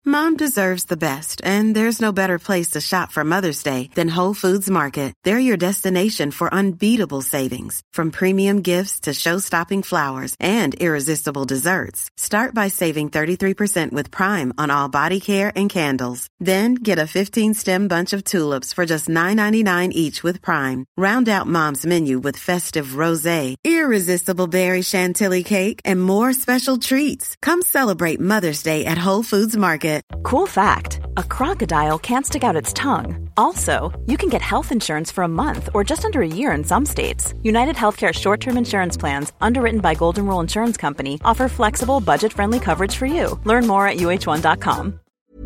Mom deserves the best, and there's no better place to shop for Mother's Day than Whole Foods Market. They're your destination for unbeatable savings, from premium gifts to show-stopping flowers and irresistible desserts. Start by saving 33% with Prime on all body care and candles. Then get a 15-stem bunch of tulips for just $9.99 each with Prime. Round out Mom's menu with festive rosé, irresistible berry chantilly cake, and more special treats. Come celebrate Mother's Day at Whole Foods Market. Cool fact, a crocodile can't stick out its tongue. Also, you can get health insurance for a month or just under a year in some states. United Healthcare short-term insurance plans, underwritten by Golden Rule Insurance Company, offer flexible, budget-friendly coverage for you. Learn more at uh1.com.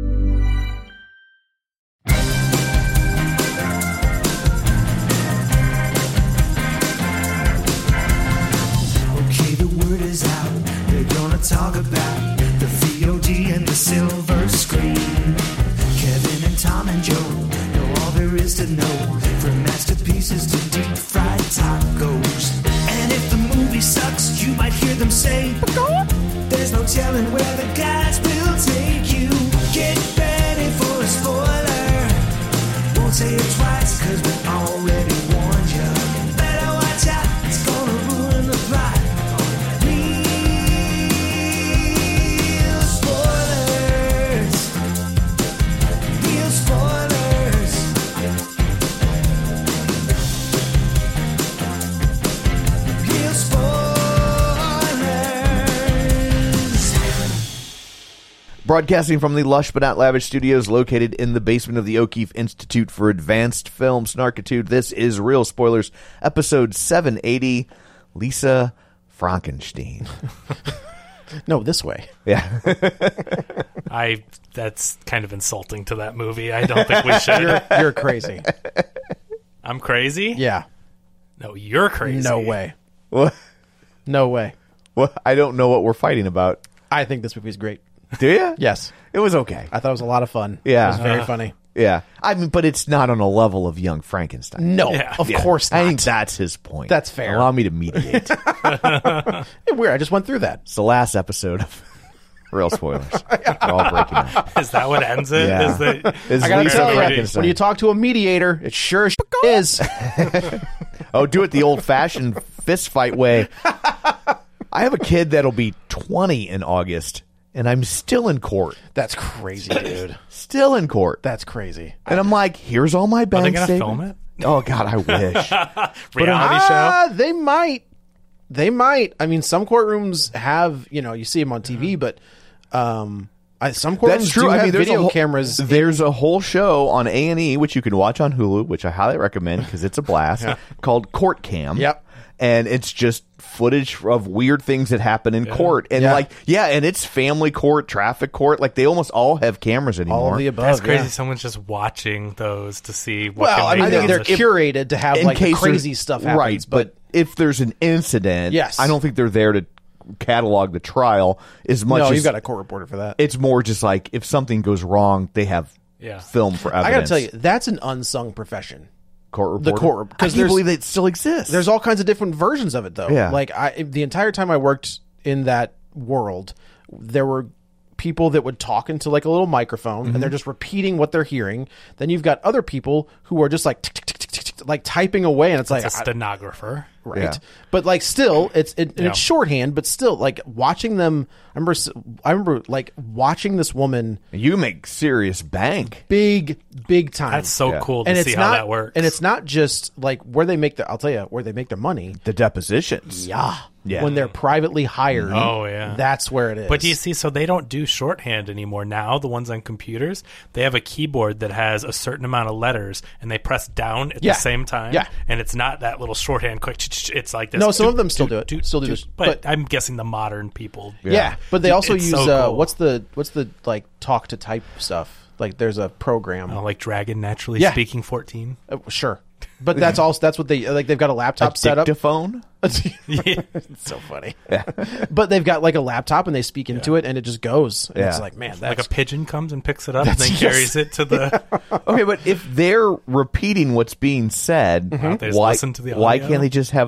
Okay, the word is out. They're gonna talk about the VOD and the silver screen. Kevin and Tom and Joe know all there is to know, from masterpieces to deep fried tacos. And if the movie sucks, you might hear them say, there's no telling where the guys will take you. Get ready for a spoiler. Won't say it twice, cause we already warned you. Better watch out, it's gonna ruin the plot. Real spoilers. Real spoilers. Real spoilers. Broadcasting from the lush but not lavish studios located in the basement of the O'Keefe Institute for Advanced Film Snarkitude, this is Real Spoilers, episode 780, Lisa Frankenstein. No, this way. Yeah. That's kind of insulting to that movie. I don't think we should. You're crazy. I'm crazy? Yeah. No, you're crazy. No way. What? No way. Well, I don't know what we're fighting about. I think this movie's great. Do you? Yes. It was okay. I thought it was a lot of fun. Yeah. It was very funny. Yeah. I mean, but it's not on a level of Young Frankenstein. No, Yeah. of course not. I think that's his point. That's fair. Allow me to mediate. Weird. I just went through that. It's the last episode of Real Spoilers. We're all breaking up. Is that what ends it? Yeah. Is that, It's I gotta Lisa tell you, Frankenstein. when you talk to a mediator, it sure as is. Oh, do it the old-fashioned fist fight way. I have a kid that'll be 20 in August, and I'm still in court. That's crazy, dude. Still in court. That's crazy. And I'm like, here's all my are bank they going to statements. film it? Oh, God, I wish. Reality show? They might. They might. I mean, some courtrooms have, you see them on TV, but some courtrooms That's true. do I have mean, there's video a whole, cameras. There's a whole show on A&E, which you can watch on Hulu, which I highly recommend because it's a blast, called Court Cam. Yep. And it's just footage of weird things that happen in court. And and it's family court, traffic court. Like, they almost all have cameras anymore. all of the above. That's crazy. yeah. Someone's just watching those to see what Well, I can mean, make they're them- curated to have In like the case crazy there's- stuff happens. Right, but if there's an incident, Yes. I don't think they're there to catalog the trial as much no, as you've got a court reporter for that. it's more just like if something goes wrong, they have film for evidence. I got to tell you, that's an unsung profession. Court reporter. The court, I because can't believe it still exists. There's all kinds of different versions of it, though. Yeah. Like the entire time I worked in that world, there were people that would talk into like a little microphone, and they're just repeating what they're hearing. Then you've got other people who are just like tick, tick, tick, tick, tick, like typing away, and it's like a stenographer. right? Yeah. But like still, it's shorthand, but still like watching them. I remember like watching this woman You make serious bank. big time. That's so cool to and see it's how not, that works. And it's not just like where they make I'll tell you where they make their money. The depositions. Yeah. Yeah. When they're privately hired. Oh, yeah. That's where it is. But do you see, so they don't do shorthand anymore now, the ones on computers. They have a keyboard that has a certain amount of letters, and they press down at the same time. Yeah. And it's not that little shorthand quick. It's like this. No, some of them still do it. Still do this. But I'm guessing the modern people. Yeah. But they also It's use so cool. what's the like talk to type stuff? Like there's a program. Like Dragon Naturally Yeah. Speaking 14. Sure. But that's what they like. They've got a laptop set up. Dictaphone? It's so funny. But they've got like a laptop and they speak into it and it just goes. And it's like, man, Like that's a pigeon comes and picks it up and then carries it to the... Okay, but if they're repeating what's being said, They just why, listen to the why audio? can't they just have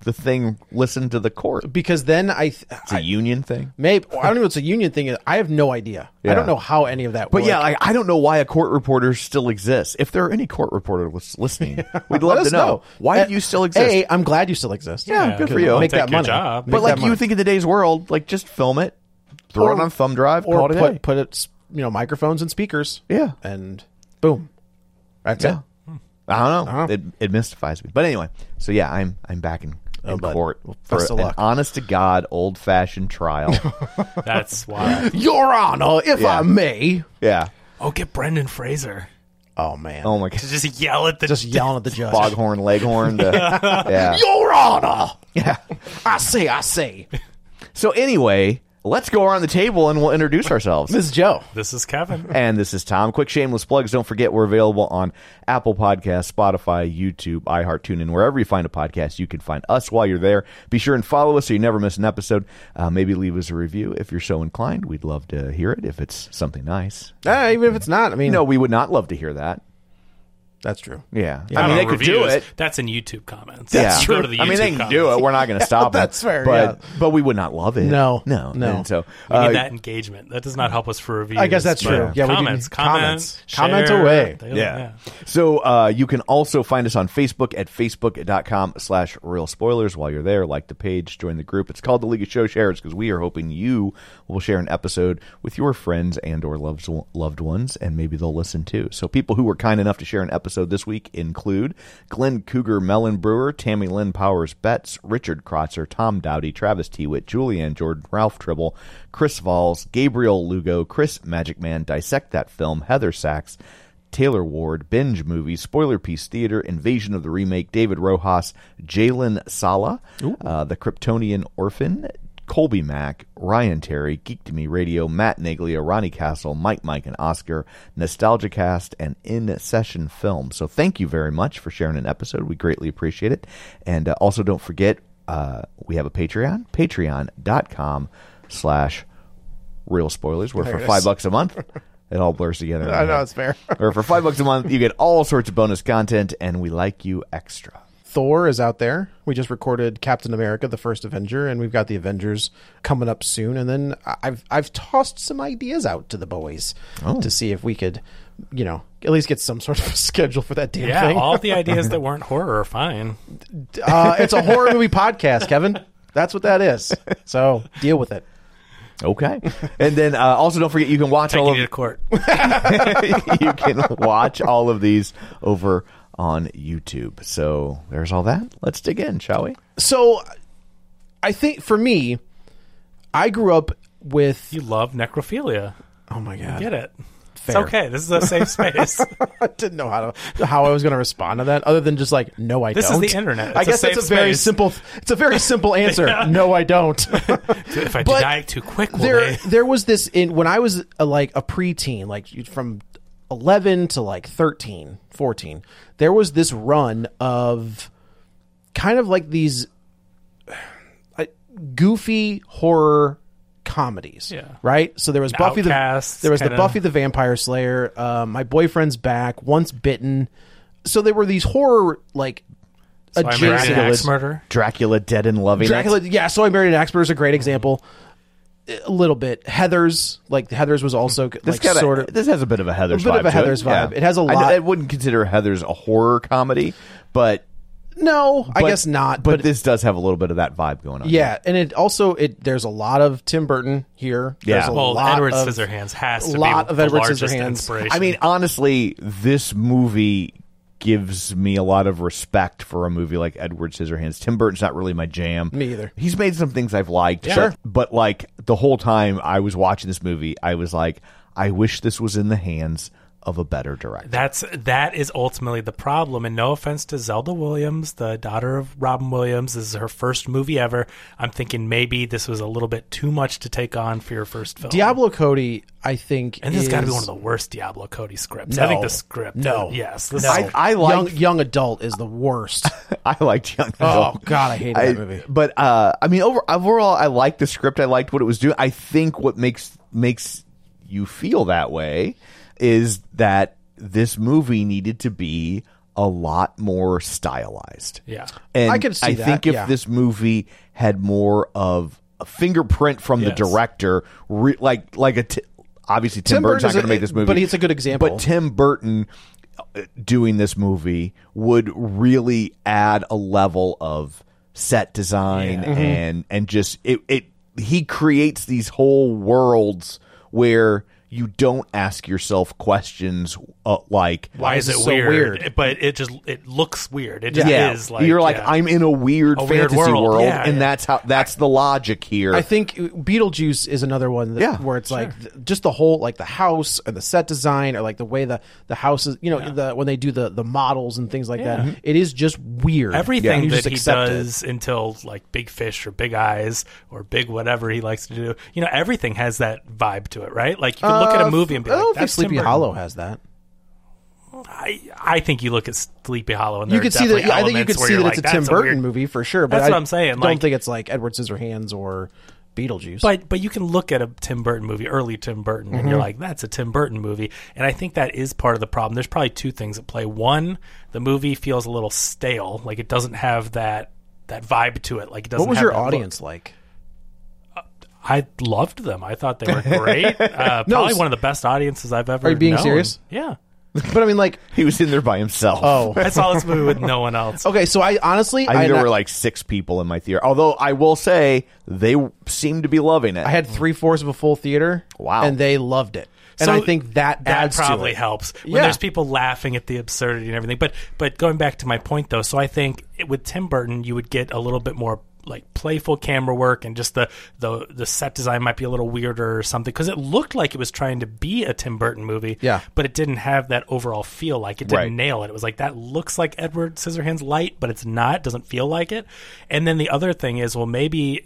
the thing listen to the court? Because then It's a union thing. maybe I don't know if it's a union thing. I have no idea. Yeah. I don't know how any of that But works. yeah, like, I don't know why a court reporter still exists. If there are any court reporters listening, we'd love Let us to know. Why do you still exist? A, I'm glad you still exist. Yeah, good for you. Make Take that your money. job. But like you think in today's world, like just film it, throw it on a thumb drive, call or it a day. put it, microphones and speakers. Yeah. And boom. That's Yeah. it. I don't know. Uh-huh. It mystifies me. But anyway, so yeah, I'm back in bud. court for Best of an luck. honest to God old fashioned trial. That's wild. Your Honor, if Yeah. I may. Yeah. Oh, get Brendan Fraser Oh man. Oh my God. to just yell at the. Just yelling at the judge. Foghorn, leghorn. Yeah. Your Honor. Yeah. I say. So anyway, let's go around the table and we'll introduce ourselves. This is Joe. This is Kevin. And this is Tom. Quick shameless plugs. Don't forget we're available on Apple Podcasts, Spotify, YouTube, iHeart, TuneIn. Wherever you find a podcast, you can find us while you're there. Be sure and follow us so you never miss an episode. Maybe leave us a review if you're so inclined. We'd love to hear it if it's something nice. Even if it's not, I mean, No, we would not love to hear that. that's true. Yeah. Not I mean, on they could do reviews. it. That's in YouTube comments. Yeah. Go to the YouTube I mean, they can comments. do it. We're not going to stop them. That's fair, But we would not love it. No. No. No. And so, We need that engagement. That does not help us for reviews. I guess that's but true. Yeah, we do comments, need comments, comments. share. Comment away. Yeah. So you can also find us on Facebook at facebook.com/real spoilers. While you're there, like the page, join the group. It's called the League of Show Sharers because we are hoping you will share an episode with your friends and or loved ones, and maybe they'll listen too. So people who were kind enough to share an episode this week include Glenn Cougar Mellon Brewer, Tammy Lynn Powers Betts, Richard Krotzer, Tom Dowdy, Travis Tewitt, Julianne Jordan, Ralph Tribble, Chris Valls, Gabriel Lugo, Chris Magic Man, Dissect That Film, Heather Sachs, Taylor Ward, Binge Movies, Spoiler Piece Theater, Invasion of the Remake, David Rojas, Jalen Sala, The Kryptonian Orphan, Colby Mack, Ryan Terry, Geek to Me Radio, Matt Naglia, Ronnie Castle, Mike and Oscar, Nostalgia Cast, and In Session Film. So thank you very much for sharing an episode. We greatly appreciate it. And also don't forget, we have a Patreon, patreon.com/real spoilers, where for $5 a month, it all blurs together. I know, it's fair. Or for $5 a month, you get all sorts of bonus content, and we like you extra. Thor is out there. We just recorded Captain America, the first Avenger, and we've got the Avengers coming up soon. And then I've tossed some ideas out to the boys to see if we could, at least get some sort of a schedule for that damn Yeah, thing. all the ideas that weren't horror are fine. It's a horror movie podcast, Kevin. That's what that is. So deal with it. Okay. And then also don't forget you can watch all Taking of you to court. you can watch all of these over on YouTube. So there's all that. Let's dig in, shall we? So I think for me, I grew up with. You love necrophilia. Oh my God. Get it. Fair. It's okay. This is a safe space. I didn't know how I was going to respond to that, other than just like, no, I This don't. is the internet. I It's a guess that's safe a very space. simple. It's a very simple answer. No, I don't. If I But deny it too quick, will they? there was this when I was a preteen, like from 11 to like 13, 14. There was this run of kind of like these goofy horror comedies. Yeah. Right? So there was Buffy Outcasts, there was the kinda. Buffy the Vampire Slayer, My Boyfriend's Back, Once Bitten. So there were these horror like So I married an adjacent axe murder. Dracula Dead and Loving Dracula, It. yeah. So I Married an Axe Murderer is a great example. A little bit. Heathers was also like sort of. This has a bit of a Heathers vibe. A bit of a to Heathers vibe. Yeah. It has a lot. I wouldn't consider Heathers a horror comedy, but No, I guess not. But this does have a little bit of that vibe going on. Yeah, and it also there's a lot of Tim Burton here. Yeah. There's a Well, lot Edward of, Scissorhands has to lot be of the Edward largest Scissorhands. inspiration. I mean, honestly, this movie gives me a lot of respect for a movie like Edward Scissorhands. Tim Burton's not really my jam. Me either. He's made some things I've liked. Yeah. Sure. But like the whole time I was watching this movie, I was like, I wish this was in the hands of a better director. that is ultimately the problem. And no offense to Zelda Williams, the daughter of Robin Williams. This is her first movie ever. I'm thinking maybe this was a little bit too much to take on for your first film. Diablo Cody, I think, And this has got to be one is- of the worst Diablo Cody scripts. No. I think the script. No. Yes. No. This is- I like young adult is the worst. I liked Young Oh Adult. God, I hated that movie. But I mean, overall, I liked the script. I liked what it was doing. I think what makes you feel that way is that this movie needed to be a lot more stylized. Yeah. And I can see that, think if yeah. this movie had more of a fingerprint from the Yes. director, obviously Tim Burton's not going to make this movie, but it's a good example. But Tim Burton doing this movie would really add a level of set design and just he creates these whole worlds where you don't ask yourself questions like Why is it so weird? weird? But it looks weird. It just is like you're like yeah. I'm in a weird weird fantasy world, Yeah, and yeah. that's the logic here. I think Beetlejuice is another one where it's like just the whole like the house and the set design or like the way the house is, when they do the models and things like that. It is just weird. Everything You that just he accept it. does until like Big Fish or Big Eyes or Big whatever he likes to do, everything has that vibe to it, right? Like you can look at a movie and be I like, don't think "That's Tim Sleepy Burton." Hollow has that. I think you look at Sleepy Hollow and You there could are see that. definitely I think you elements could where see you're that like, it's a Tim "That's Burton weird-" movie for sure. But That's what I'm saying. Don't Like- think it's like Edward Scissorhands or Beetlejuice. But you can look at a Tim Burton movie, early Tim Burton, and you're like, that's a Tim Burton movie. And I think that is part of the problem. There's probably two things at play. One, the movie feels a little stale, like it doesn't have that vibe to it. Like it doesn't. what was have your that look. audience like? I loved them. I thought they were great. Probably one of the best audiences I've ever. Are you being known. serious? Yeah, But I mean, like, he was in there by himself. oh, I saw this movie with no one else. okay. So I honestly, I think there were like 6 people in my theater. Although I will say they seemed to be loving it. I had 3/4 of a full theater. Wow. and they loved it. And So I think that adds probably to it. helps when Yeah. there's people laughing at the absurdity and everything. But going back to my point though, so I think with Tim Burton you would get a little bit more like playful camera work and just the set design might be a little weirder or something because it looked like it was trying to be a Tim Burton movie. Yeah. but it didn't have that overall feel. Like it didn't Right. nail it. It was like that looks like Edward Scissorhands light, but it's not. It doesn't feel like it. And then the other thing is, well, maybe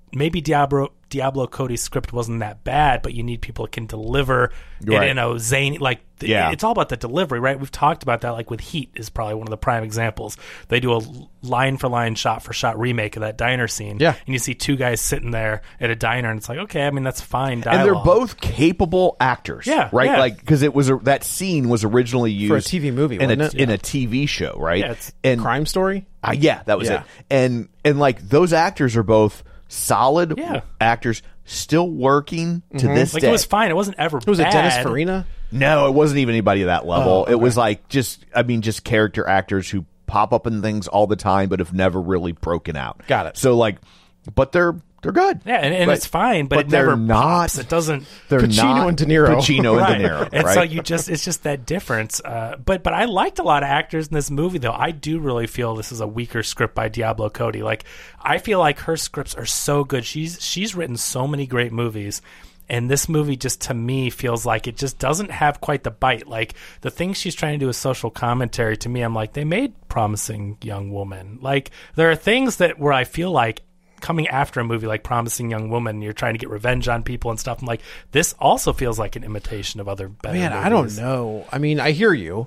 Diablo Cody's script wasn't that bad, but you need people that can deliver Right. it in a zany, like, Yeah. it's all about the delivery, right? We've talked about that, like with Heat is probably one of the prime examples. They do a line for line, shot for shot remake of that diner scene. Yeah. And you see two guys sitting there at a diner, and it's like, okay, I mean, that's fine dialogue. and they're both capable actors. Yeah, right. yeah. Like because it was that scene was originally used For a TV movie, in wasn't it? in a TV show, right? Yeah, it's and Crime Story. yeah, that was Yeah. it. And like those actors are both solid Yeah. actors, still working to this Like, day. it was fine. It wasn't ever Was it Dennis bad. Farina? No, it wasn't even anybody of that level. Oh, okay. It was like just character actors who pop up in things all the time, but have never really broken out. Got it. So like, but they're good. Yeah, and But- it's fine, but it they're never not. pops. It doesn't. They're Pacino not and De Niro. Pacino Right. and De Niro. And right? so it's just that difference. But I liked a lot of actors in this movie, though. I do really feel this is a weaker script by Diablo Cody. Like, I feel like her scripts are so good. She's written so many great movies. And this movie just, to me, feels like it just doesn't have quite the bite. Like, the things she's trying to do as social commentary, to me, I'm like, they made Promising Young Woman. Like, there are things where I feel like coming after a movie like Promising Young Woman, you're trying to get revenge on people and stuff. I'm like, this also feels like an imitation of other better Man, movies. I don't know. I mean, I hear you.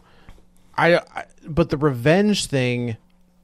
But the revenge thing,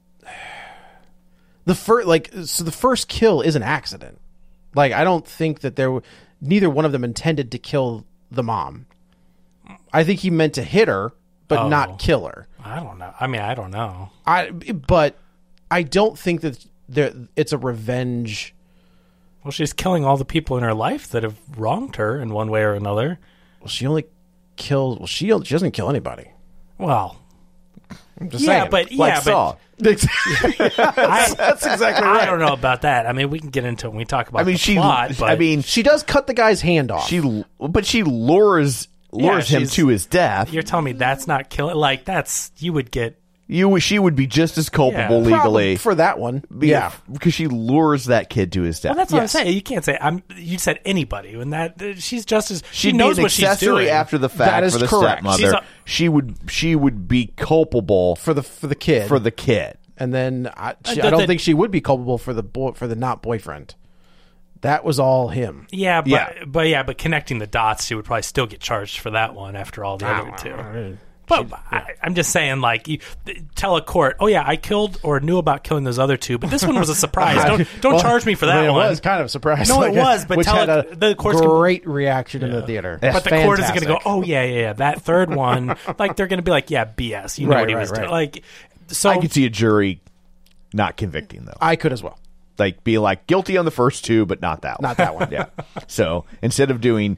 the first kill is an accident. Like, I don't think that neither one of them intended to kill the mom. I think he meant to hit her, but not kill her. I don't know. I mean, I don't know. But I don't think that it's a revenge. Well, she's killing all the people in her life that have wronged her in one way or another. Well, she only kills. Well, she doesn't kill anybody. Well, I'm just yeah, saying. but like yeah, Saw. That's exactly right. I don't know about that. I mean, we can get into it when we talk about the plot. But I mean, She does cut the guy's hand off. she lures him she's- to his death. you're telling me that's not killing? Like, you would get. She would be just as culpable Yeah. legally for that one. Yeah. because she lures that kid to his death. Well, that's what Yes. I'm saying. You can't say you said anybody, and that she's just as she She'd knows be an what she's accessory doing. after the That fact is for the correct. stepmother. She would be culpable for the kid. for the kid. And then I the- don't the- think she would be culpable for the not boyfriend. That was all him. Yeah, but Yeah. but connecting the dots, she would probably still get charged for that one after all the other two. But I'm just saying, like, you tell a court, oh yeah, I killed or knew about killing those other two, but this one was a surprise. Don't charge me for that one. It was kind of a surprise. No, it was, but which tell had the court's great reaction in the theater. But the court is going to go, oh yeah, that third one, like they're going to be like, yeah, BS. You know what he was doing. Like, so I could see a jury not convicting though. I could as well. Like be like guilty on the first two, but not that one. Not that one. Yeah. So instead of doing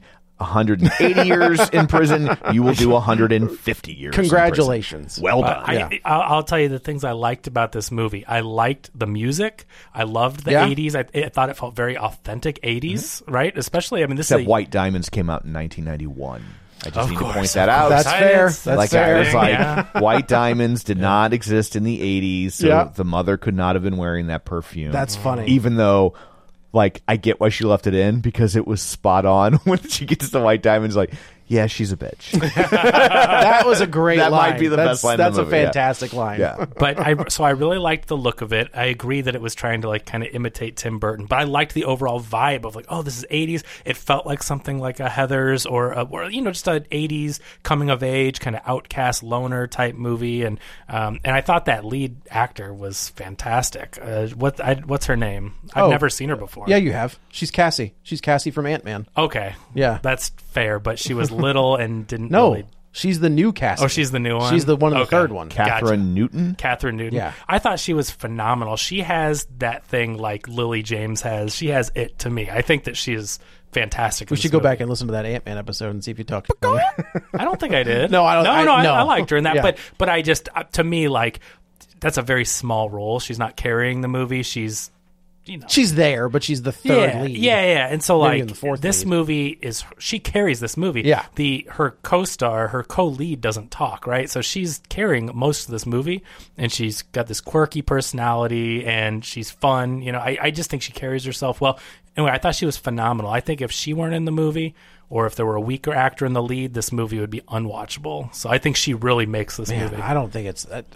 180 years in prison, you will do 150 years. Congratulations. In prison. Well done. I'll tell you the things I liked about this movie. I liked the music. I loved the 80s. I thought it felt very authentic 80s, right? Especially, I mean, this Except is White Diamonds came out in 1991. I just need to point course, that out. That's fair. That's like fair. I was like, White Diamonds did not exist in the 80s, so the mother could not have been wearing that perfume. That's funny. Even though, like, I get why she left it in because it was spot on when she gets to White Diamonds. Like, yeah, she's a bitch. That was a great That line. might be the best line in That's the a movie, fantastic line. Yeah. But I really liked the look of it. I agree that it was trying to like kind of imitate Tim Burton, but I liked the overall vibe of like, oh, this is 80s. It felt like something like a Heathers or just an 80s coming of age kind of outcast loner type movie. And I thought that lead actor was fantastic. What's her name? I've never seen her before. Yeah, you have. She's Cassie. She's Cassie from Ant-Man. Okay. Yeah. That's fair, but she was little and didn't No, really... she's the new Cassie. Oh, she's the new one? She's the one in the third one. Catherine Newton? Catherine Newton. Yeah. I thought she was phenomenal. She has that thing like Lily James has. She has it to me. I think that she is fantastic. We should go back and listen to that Ant-Man episode and see if you talked about her. I don't think I did. No, I don't. I liked her in that, Yeah. but I just, to me, like, that's a very small role. She's not carrying the movie. She's, She's there, but she's the third lead. Yeah. And so, Maybe like, in the fourth this lead. movie she carries this movie. Yeah. Her co-star, her co-lead doesn't talk, right? So she's carrying most of this movie, and she's got this quirky personality, and she's fun. I just think she carries herself well. Anyway, I thought she was phenomenal. I think if she weren't in the movie, or if there were a weaker actor in the lead, this movie would be unwatchable. So I think she really makes this movie. I don't think it's that.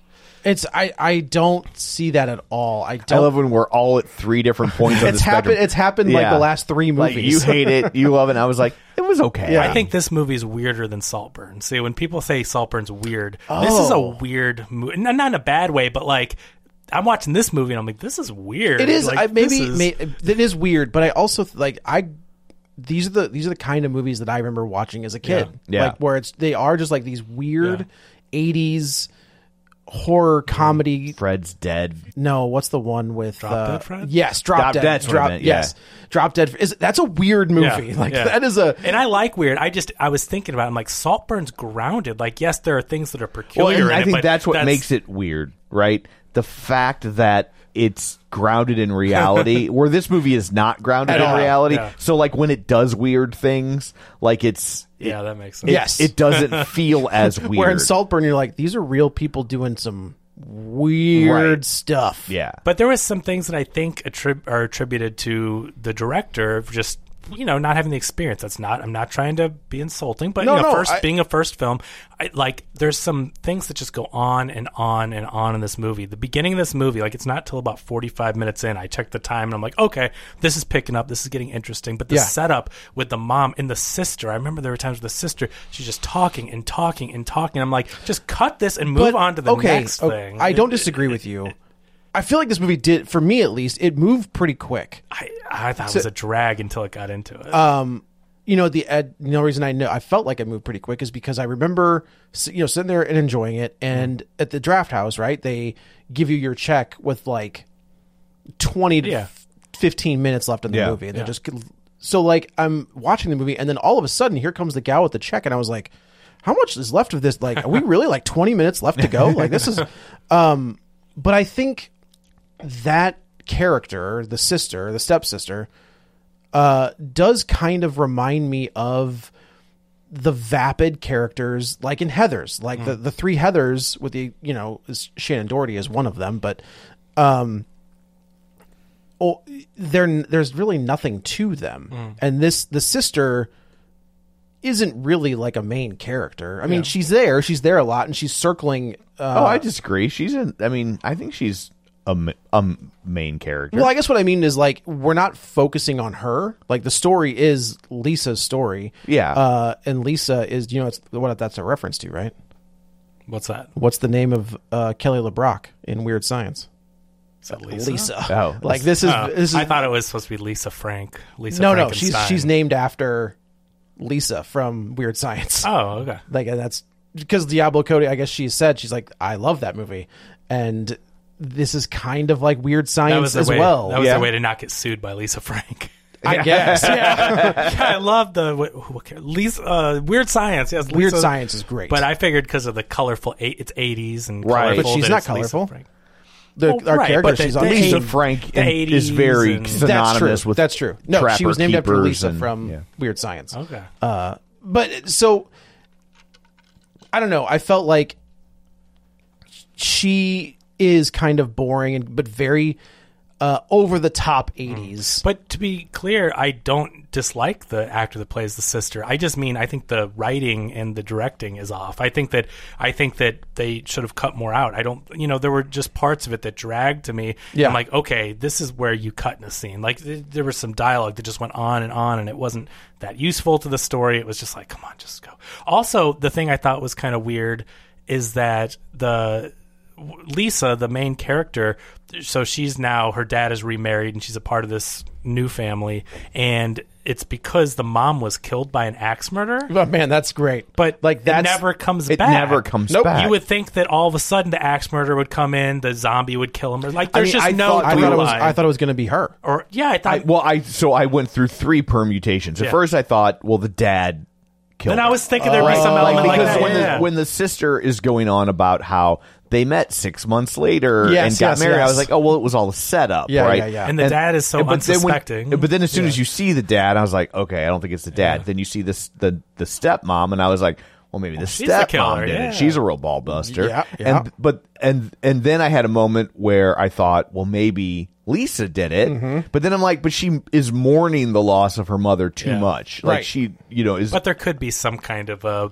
I don't see that at all. I love when we're all at three different points on the spectrum. It's happened like the last three movies. Like, you hate it, you love it. And I was like, it was okay. I think this movie is weirder than Saltburn. See, when people say Saltburn's weird, this is a weird movie. Not in a bad way, but like, I'm watching this movie and I'm like, this is weird. It is. Like, It is weird, but I also like these are the kind of movies that I remember watching as a kid. Yeah. Like where they are just like these weird 80s horror comedy. Fred's Dead. No, what's the one with Drop Dead Fred? Yes, Drop Dead. Dead's what I meant, yeah. Yes, Drop Dead. That's a weird movie. That is a. And I like weird. I was thinking about it. I'm like, Saltburn's grounded. Like, yes, there are things that are peculiar Well, and in I it, think but that's what makes it weird, right? The fact that it's grounded in reality, where this movie is not grounded in reality. Yeah. So, like, when it does weird things, like that makes sense. Yes. it doesn't feel as weird. Where in Saltburn, you're like, these are real people doing some weird stuff. Yeah. But there was some things that I think are attributed to the director of just not having the experience. I'm not trying to be insulting, but being a first film, there's some things that just go on and on and on in this movie. The beginning of this movie, like, it's not till about 45 minutes in. I checked the time and I'm like, okay, this is picking up. This is getting interesting. But the setup with the mom and the sister, I remember there were times with the sister, she's just talking and talking and talking. I'm like, just cut this and move on to the next thing. I don't disagree with you. I feel like this movie did, for me at least, it moved pretty quick. I thought it was a drag until it got into it. The reason I felt like it moved pretty quick is because I remember sitting there and enjoying it, and at the draft house, right, they give you your check with like 20 to 15 minutes left in the movie, and they're just so like I'm watching the movie, and then all of a sudden here comes the gal with the check, and I was like, how much is left of this? Like, are we really like 20 minutes left to go? Like, this is, but I think that character, the stepsister, does kind of remind me of the vapid characters like in Heathers, like the three Heathers with the, Shannon Doherty is one of them, but there's really nothing to them. And the sister isn't really like a main character. I mean, she's there a lot, and she's circling. I disagree. I think she's a main character. Well, I guess what I mean is, like, we're not focusing on her. Like, the story is Lisa's story. Yeah. And Lisa is, it's what that's a reference to, right? What's that? What's the name of Kelly LeBrock in Weird Science? Is that Lisa? Oh. Like this is I thought it was supposed to be Lisa Frank. no, Frankenstein. she's named after Lisa from Weird Science. Oh, okay. Like, and that's because Diablo Cody, I guess she's like, I love that movie. And this is kind of like Weird Science as well. That was the way to not get sued by Lisa Frank. I guess. Yeah. I love the Lisa Weird Science. Yes, Weird Lisa, Science is great. But I figured because of the colorful, it's 80s and Right. colorful, But she's that not it's Lisa colorful. Frank. Our right, character, but she's the on Lisa 80s Frank the is 80s very and- synonymous with That's true. No, she Trapper was named after Keepers Lisa and- from yeah. Weird Science. Okay. But so I don't know. I felt like she is kind of boring but very over the top 80s. But to be clear, I don't dislike the actor that plays the sister. I just mean I think the writing and the directing is off. I think that they should have cut more out. I don't, there were just parts of it that dragged to me. Yeah. I'm like, okay, this is where you cut in a scene. Like there was some dialogue that just went on, and it wasn't that useful to the story. It was just like, come on, just go. Also, the thing I thought was kind of weird is that Lisa, the main character, so she's now, her dad is remarried and she's a part of this new family, and it's because the mom was killed by an axe murder. Oh, man, that's great. But like it that's never comes It back. never comes Nope. back. You would think that all of a sudden the axe murder would come in, the zombie would kill him. Or like there's just no I through thought line. it was going to be her. Or yeah, I thought. I went through 3 permutations. At Yeah. first, I thought, well, the dad killed then I her. was thinking there'd be some element like because that. when, yeah. when the sister is going on about how they met 6 months later Yes, and got yes, married, I yes. was like, oh, well, it was all a setup, Yeah, right? yeah, yeah. And the dad is so but then unsuspecting. but then as soon as you see the dad, I was like, okay, I don't think it's the dad. Then you see the stepmom, and I was like, well, maybe the she's the stepmom killer, did yeah. it. She's a real ball buster. Yeah, yeah. And then I had a moment where I thought, well, maybe Lisa did it. Mm-hmm. But then I'm like, but she is mourning the loss of her mother too Yeah. much. Like Right. she, is. But there could be some kind of a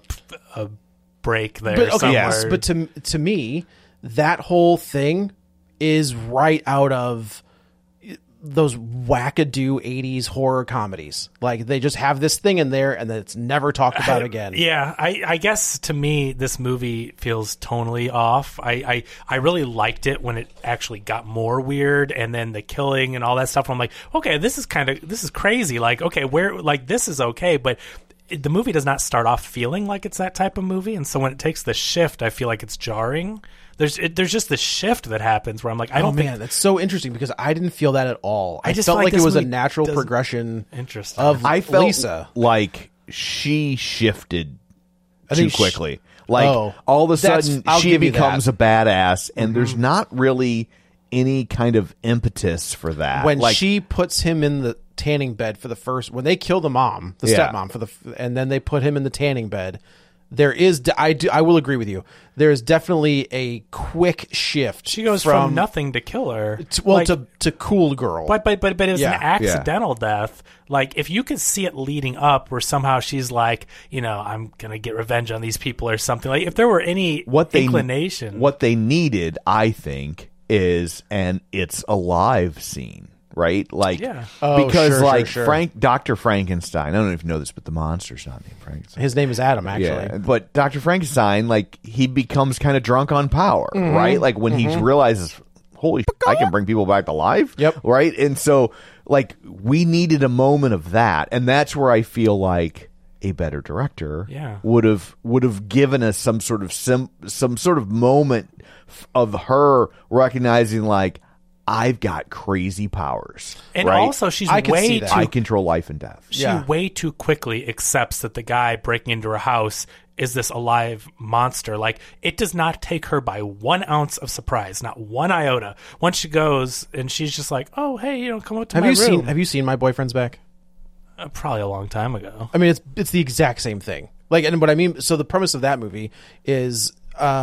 break there But okay, somewhere. yes, but to me, that whole thing is right out of those wackadoo 80s horror comedies. Like they just have this thing in there and then it's never talked about again. Yeah, I guess to me this movie feels tonally off. I really liked it when it actually got more weird, and then the killing and all that stuff. I'm like, okay, this is crazy. Like, okay, this is okay, but the movie does not start off feeling like it's that type of movie, and so when it takes the shift, I feel like it's jarring. There's just the shift that happens where I'm like, I don't think that's so interesting because I didn't feel that at all. I just felt feel like like it this was a movie natural doesn't- progression Interesting. of I felt Lisa. like she shifted I too think quickly. Like Oh. all of a That's- sudden I'll she give you becomes that. a badass, and there's not really any kind of impetus for that. When like, she puts him in the tanning bed for the first, when they kill the mom, the Yeah. stepmom and then they put him in the tanning bed, there is, I will agree with you. There is definitely a quick shift. she goes from nothing to killer. To cool girl. But it was Yeah. an accidental death. Like, if you could see it leading up where somehow she's like, I'm going to get revenge on these people or something. Like, if there were any inclination. What they needed, I think, is an "it's alive" scene, right? Like, Yeah. Oh, because sure, sure. Dr. Frankenstein. I don't know if you know this, but the monster's not named Frankenstein. His name is Adam, actually. Yeah, but Dr. Frankenstein, like, he becomes kind of drunk on power, right? Like when he realizes, holy, I can bring people back to life. Yep. Right. And so, like, we needed a moment of that, and that's where I feel like a better director would have given us some sort of moment of her recognizing, like, I've got crazy powers, And right? also, she's I can see way that. too I control life and death. she Yeah. way too quickly accepts that the guy breaking into her house is this alive monster. Like, it does not take her by 1 ounce of surprise, not one iota. Once she goes and she's just like, "Oh, hey, come up to my room." Have you seen My Boyfriend's Back? Probably a long time ago. I mean, it's the exact same thing. Like, and what I mean, so the premise of that movie is,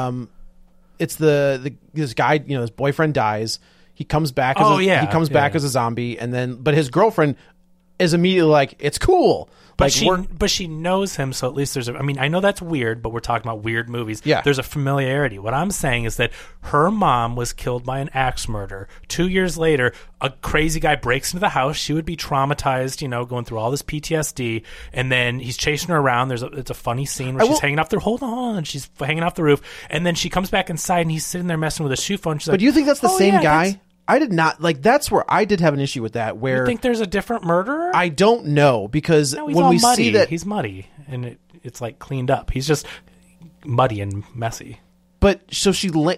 it's this guy, his boyfriend dies. He comes back. He comes back as a zombie, and then, but his girlfriend is immediately like, "It's cool." But she knows him, so at least there's I know that's weird, but we're talking about weird movies. Yeah. There's a familiarity. What I'm saying is that her mom was killed by an axe murder. 2 years later, a crazy guy breaks into the house. She would be traumatized, going through all this PTSD, and then he's chasing her around. It's a funny scene where she's hanging off the hold on, she's hanging off the roof, and then she comes back inside and he's sitting there messing with a shoe phone. But do you think that's the same guy? I did not that's where I did have an issue with that. Where you think there's a different murderer? I don't know, because no, when we muddy. see that he's muddy and it's like cleaned up. He's just muddy and messy. But so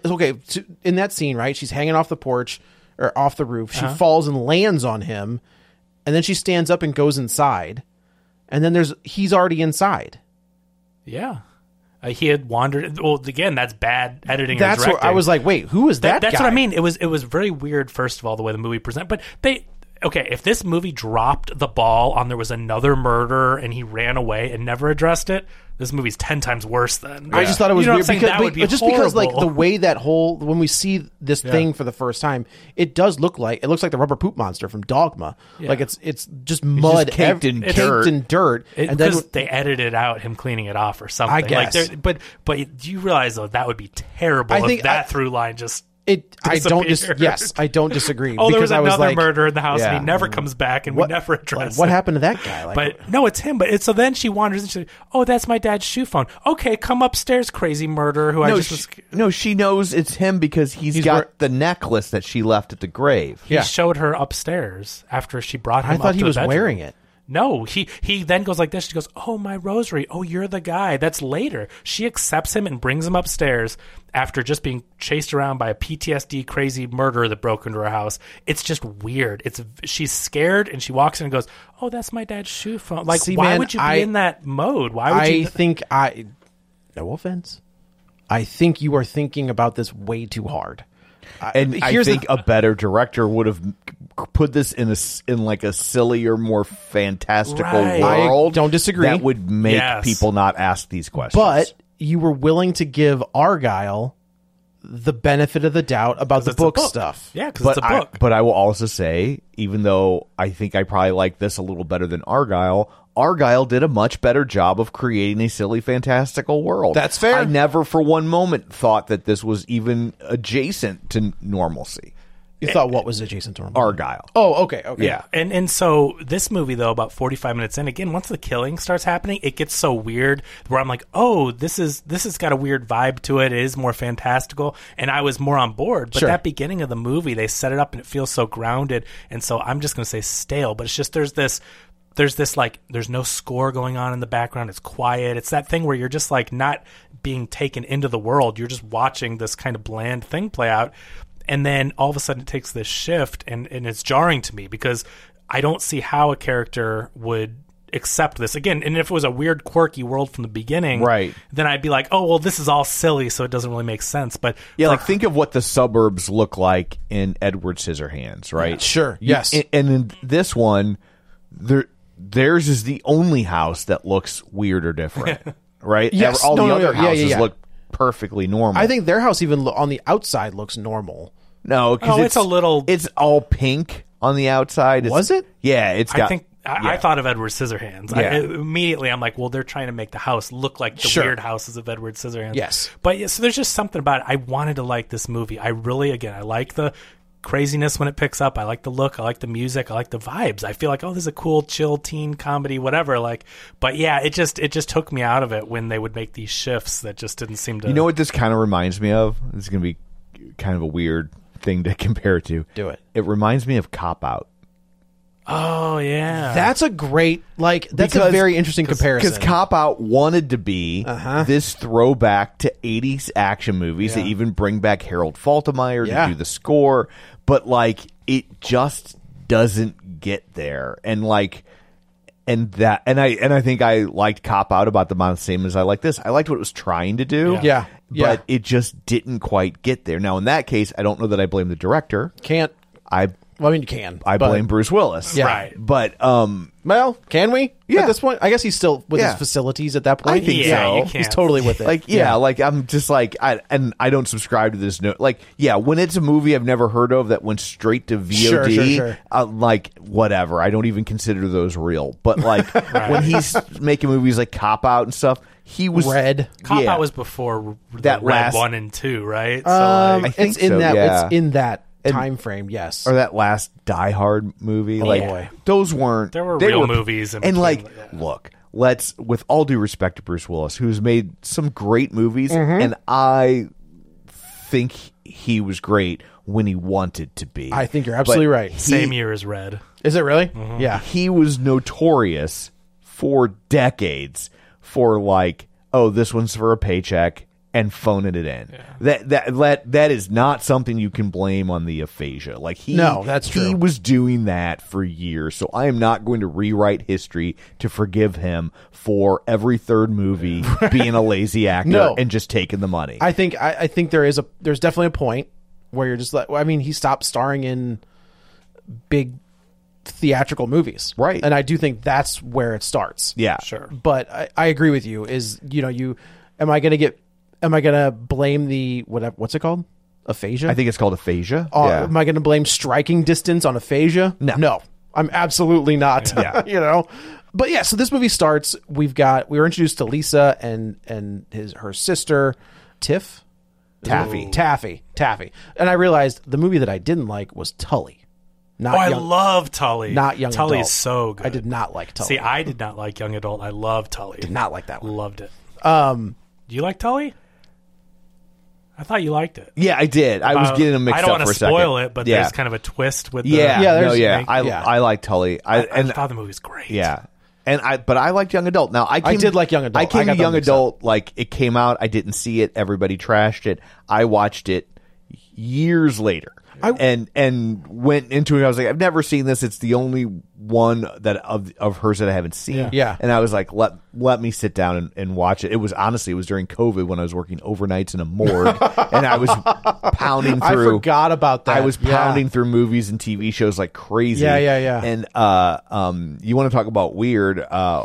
in that scene, right? She's hanging off the porch or off the roof. She falls and lands on him, and then she stands up and goes inside, and then he's already inside. Yeah. He had wandered. Well, again, that's bad editing. That's or directing. where I was like, "Wait, who is that?" That's guy? what I mean. It was very weird. First of all, the way the movie presented, but if this movie dropped the ball on there was another murderer and he ran away and never addressed it, this movie's 10 times worse. Then I just thought it was weird because horrible. like the way that when we see this thing for the first time, it looks like the rubber poop monster from Dogma. Yeah. Like it's just mud, just caked in dirt. And then they edited out him cleaning it off or something. I guess. But do you realize though that would be terrible? I think if that through line just. I don't disagree. Oh, there was because another murder in the house, and he never comes back, and we never address what it. happened to that guy. But no, it's him. But so then she wanders and she's like, "Oh, that's my dad's shoe phone. Okay, come upstairs, crazy murderer." She knows it's him because he's got the necklace that she left at the grave. He showed her upstairs after she brought him. I thought he was bedroom. wearing it. No, he then goes like this. She goes, "Oh, my rosary. Oh, you're the guy." That's later. She accepts him and brings him upstairs after just being chased around by a PTSD crazy murderer that broke into her house. It's just weird. She's scared and she walks in and goes, "Oh, that's my dad's shoe phone." Like, why would you be in that mode? Why would you? No offense. I think you are thinking about this way too hard. And I think a better director would have put this in like a sillier, more fantastical world. I don't disagree. That would make people not ask these questions. But you were willing to give Argyle the benefit of the doubt about the book stuff. Yeah, because it's a book. But I will also say, even though I think I probably like this a little better than Argyle did a much better job of creating a silly, fantastical world. That's fair. I never for one moment thought that this was even adjacent to normalcy. You thought what was adjacent to normalcy? Argyle. Oh, okay. Yeah. And so this movie, though, about 45 minutes in, again, once the killing starts happening, it gets so weird where I'm like, oh, this has got a weird vibe to it. It is more fantastical. And I was more on board. But that beginning of the movie, they set it up and it feels so grounded. And so I'm just going to say stale. But it's just there's this like there's no score going on in the background. It's quiet. It's that thing where you're just like not being taken into the world. You're just watching this kind of bland thing play out. And then all of a sudden it takes this shift and it's jarring to me because I don't see how a character would accept this. Again, and if it was a weird, quirky world from the beginning, right, then I'd be like, oh, well, this is all silly, so it doesn't really make sense. But yeah, like think of what the suburbs look like in Edward Scissorhands, right? Yeah, sure. Yes. And in this one, theirs is the only house that looks weird or different, right? Yes. All the other houses look perfectly normal. I think their house even on the outside looks normal. No, because it's all pink on the outside. Was it? Yeah, it's got. I thought of Edward Scissorhands. Yeah. Immediately, I'm like, well, they're trying to make the house look like the weird houses of Edward Scissorhands. Yes. But yeah, so there's just something about it. I wanted to like this movie. I like the craziness when it picks up. I like the look. I like the music. I like the vibes. I feel like, oh, this is a cool, chill teen comedy, whatever. Like, but yeah, it just took me out of it when they would make these shifts that just didn't seem to. You know what this kind of reminds me of? This is going to be kind of a weird thing to compare it to. Do it. It reminds me of Cop Out. Oh yeah, that's a great that's a very interesting comparison. Because Cop Out wanted to be this throwback to 80s action movies. They even bring back Harold Faltermeyer to do the score, but like it just doesn't get there. And like, and I think I liked Cop Out about the same as I like this. I liked what it was trying to do. Yeah. But it just didn't quite get there. Now in that case, I don't know that I blame the director. Can't. Well, I mean, you can. I blame Bruce Willis. Yeah. Right. But Well, can we? Yeah. At this point, I guess he's still with Yeah. his facilities at that point. I think Yeah, so. you can't. He's totally with it. like like I'm just like I don't subscribe to this when it's a movie I've never heard of that went straight to VOD, Sure. like whatever, I don't even consider those real. But like when he's making movies like Cop Out and stuff, he was Red. Cop yeah. Out was before That the Red last- 1 and 2, right? I think It's in so, that. yeah. It's in that time frame. Yes. or that last Die Hard movie. Like boy. those weren't. There were they real movies in and between, like yeah. look. Let's, with all due respect to Bruce Willis, who's made some great movies, Mm-hmm. and I think he was great when he wanted to be. I think you're absolutely But right. Same year as Red. Is it really? Mm-hmm. Yeah. He was notorious for decades for like, oh, this one's for a paycheck and phoning it in. That is not something you can blame on the aphasia. Like No, that's He true. was doing that for years. So I am not going to rewrite history to forgive him for every third movie being a lazy actor No. and just taking the money. I think there's definitely a point where you're just like, I mean, he stopped starring in big theatrical movies, Right. And I do think that's where it starts. yeah, Sure. But I agree with you. Am I gonna blame the what's it called? Aphasia? I think it's called aphasia. Am I going to blame striking distance on aphasia? No, I'm absolutely not. Yeah. But yeah, so this movie starts. We were introduced to Lisa and her sister, Tiff, Taffy, and I realized the movie that I didn't like was Tully. Not I young, love Tully. not young Tully's adult. so good. I did not like Tully. See, I did not like Young Adult. I love Tully. did not like that one. Loved it. Do you like Tully? I thought you liked it. Yeah, I did. I was getting them mixed I don't up want for to a second. spoil it, but yeah. there's kind of a twist with Yeah, the... Yeah, no, there's- yeah. yeah. I like Tully. I thought the movie was great. Yeah. But I liked Young Adult. Now I did like Young Adult. I came I got to them Young mixed up. Adult like it came out. I didn't see it. Everybody trashed it. I watched it years later. And went into it. I was like, I've never seen this. It's the only one that of hers that I haven't seen. Yeah. And I was like, let me sit down and watch it. It was during COVID when I was working overnights in a morgue, and I was pounding I through. forgot about that. I was Yeah. pounding through movies and TV shows like crazy. Yeah. And you want to talk about weird?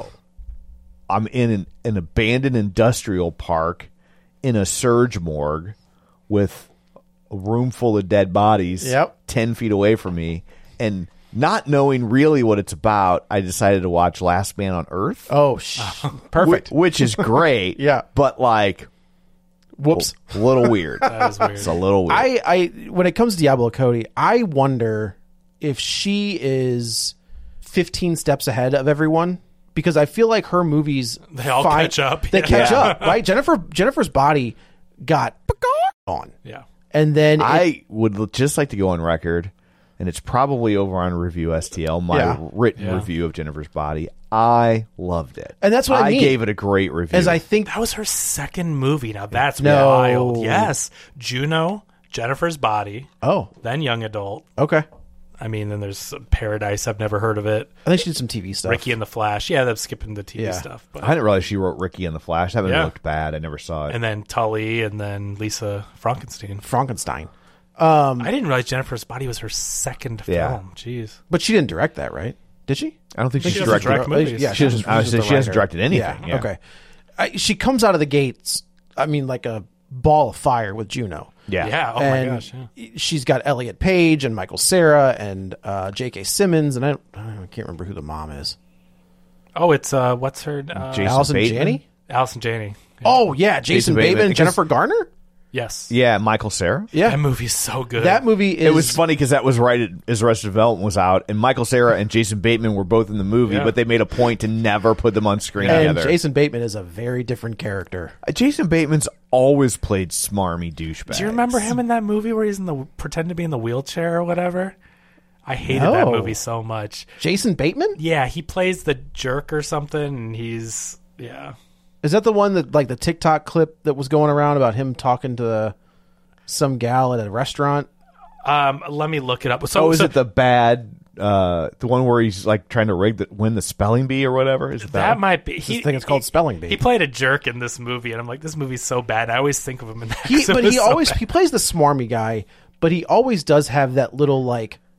I'm in an abandoned industrial park in a surge morgue with a room full of dead bodies. Yep. 10 feet away from me, and not knowing really what it's about, I decided to watch Last Man on Earth. Oh, perfect. Which is great. Yeah. But like, Whoops. a little weird. That is weird. It's a little weird. I when it comes to Diablo Cody, I wonder if she is 15 steps ahead of everyone, because I feel like her movies They all catch up. They Yeah. catch up, right? Jennifer's body got on, Yeah. and then I would just like to go on record, and it's probably over on Review STL, my Yeah. written review of Jennifer's Body. I loved it. And that's what I mean. gave it a great review. as I think That was her second movie. Now that's No. wild. Yes. Juno, Jennifer's Body, oh, then Young Adult. okay. I mean, then there's Paradise. I've never heard of it. I think she did some TV stuff. Ricky and the Flash. Yeah, that's skipping the TV Yeah. stuff. But I didn't realize she wrote Ricky and the Flash. That Yeah. looked bad. I never saw it. and then Tully, and then Lisa Frankenstein. Frankenstein, I didn't realize Jennifer's Body was her second Yeah. film. Jeez. but she didn't direct that, right? Did she? I don't think She she's doesn't directed. direct movies. Yeah, She doesn't- I would say just she a hasn't writer. directed anything, yeah. Okay. She comes out of the gates. I mean, like a ball of fire with Juno. Yeah. Yeah. Oh and my gosh. Yeah. she's got Elliot Page and Michael Cera and J.K. Simmons, and I can't remember who the mom is. Oh, it's what's her? Jason Allison Bateman? Janney? Allison Janney. Oh yeah, Jason Bateman, Bateman, because- Jennifer Garner. Yes. Yeah, Michael Cera. Yeah, That movie's so good. that movie is. It was funny because that was right as Arrested Development was out, and Michael Cera and Jason Bateman were both in the movie, Yeah. but they made a point to never put them on screen And together. Jason Bateman is a very different character. Jason Bateman's always played smarmy douchebags. Do you remember him in that movie where he's in the pretend to be in the wheelchair or whatever? I hated that No. movie so much. Jason Bateman? Yeah, he plays the jerk or something, and he's Is that the one that, like, the TikTok clip that was going around about him talking to some gal at a restaurant? Let me look it up. So, Oh, is so it the bad, the one where he's like trying to win the spelling bee or whatever? Is it that one? might be. I think it's called Spelling Bee. He played a jerk in this movie, and I'm like, this movie's so bad. I always think of him in that. He 'cause it was so bad. he plays the smarmy guy, but he always does have that little, like,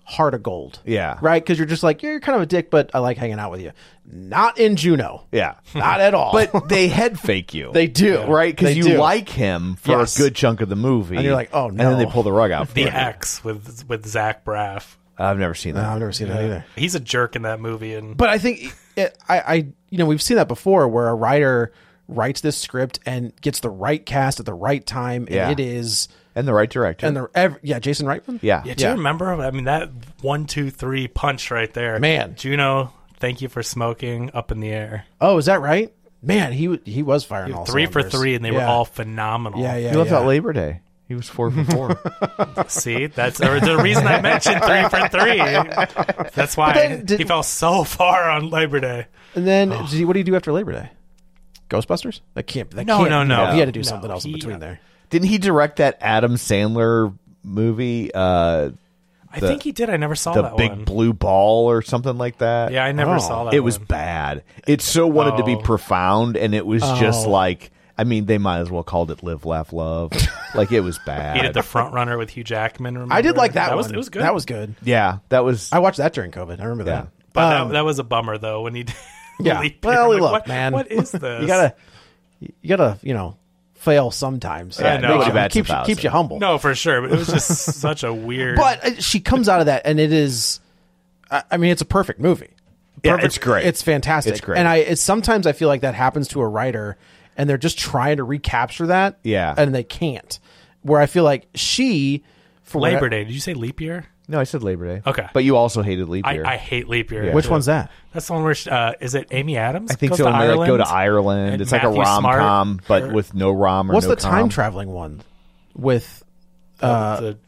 heart of gold. Yeah. Right? Because you're just like, you're kind of a dick, but I like hanging out with you. Not in Juno. Yeah. Not at all. But they head fake you. They do. Right? Because They you do. like him for Yes. a good chunk of the movie. And you're like, oh, And then no. they pull the rug out for The you. X with Zach Braff. I've never seen that. No, I've never seen that either. He's a jerk in that movie, and But I think we've seen that before where a writer writes this script and gets the right cast at the right time, and Yeah. it is And the right director. Jason Reitman. yeah. do you remember? I mean, that 1, 2, 3 punch right there, Man. Juno, thank you for smoking. Up in the air, Oh, is that right? Man, he was firing all 3 for cylinders. 3, and they were all phenomenal. Yeah. You left out Labor Day. He was 4 for 4. See, that's the reason I mentioned 3 for 3. That's why then he fell so far on Labor Day. And then what do you do after Labor Day? Ghostbusters? No. He had to do No, something else in he- between there. Didn't he direct that Adam Sandler movie? I think he did. I never saw The that Big one. Blue Ball or something like that. Yeah, I never Oh. saw that. It was one. bad. It so wanted to be Oh. profound, and it was just Oh. like, I mean, they might as well called it Live, Laugh, Love. Like, it was bad. He did the Front Runner with Hugh Jackman. Remember? I did like that one. It was good. That was good. Yeah, that was. I watched that during COVID. I remember Yeah. that. But that was a bummer though when he did Yeah. Leap Year. Well, I'm look, what, man. what is this? you gotta, fail sometimes. I know. Makes you- Bats a keeps thousand. you humble. No, for sure. But it was just such a weird. But she comes out of that, and it is. I mean, it's a perfect movie. Yeah, Perfect- it's great. It's fantastic. It's great. And sometimes I feel like that happens to a writer, and they're just trying to recapture that. Yeah. and they can't. Where I feel like she for Labor Day. Did you say Leap Year? No, I said Labor Day. Okay. But you also hated Leap Year. I hate Leap Year. Yeah. Which too. one's that? That's the one where is it Amy Adams? I think goes so. to And they like, go to Ireland? Ireland. And It's like a Matthew Smart, rom-com, but or- with no rom or What's no the time com. traveling one with The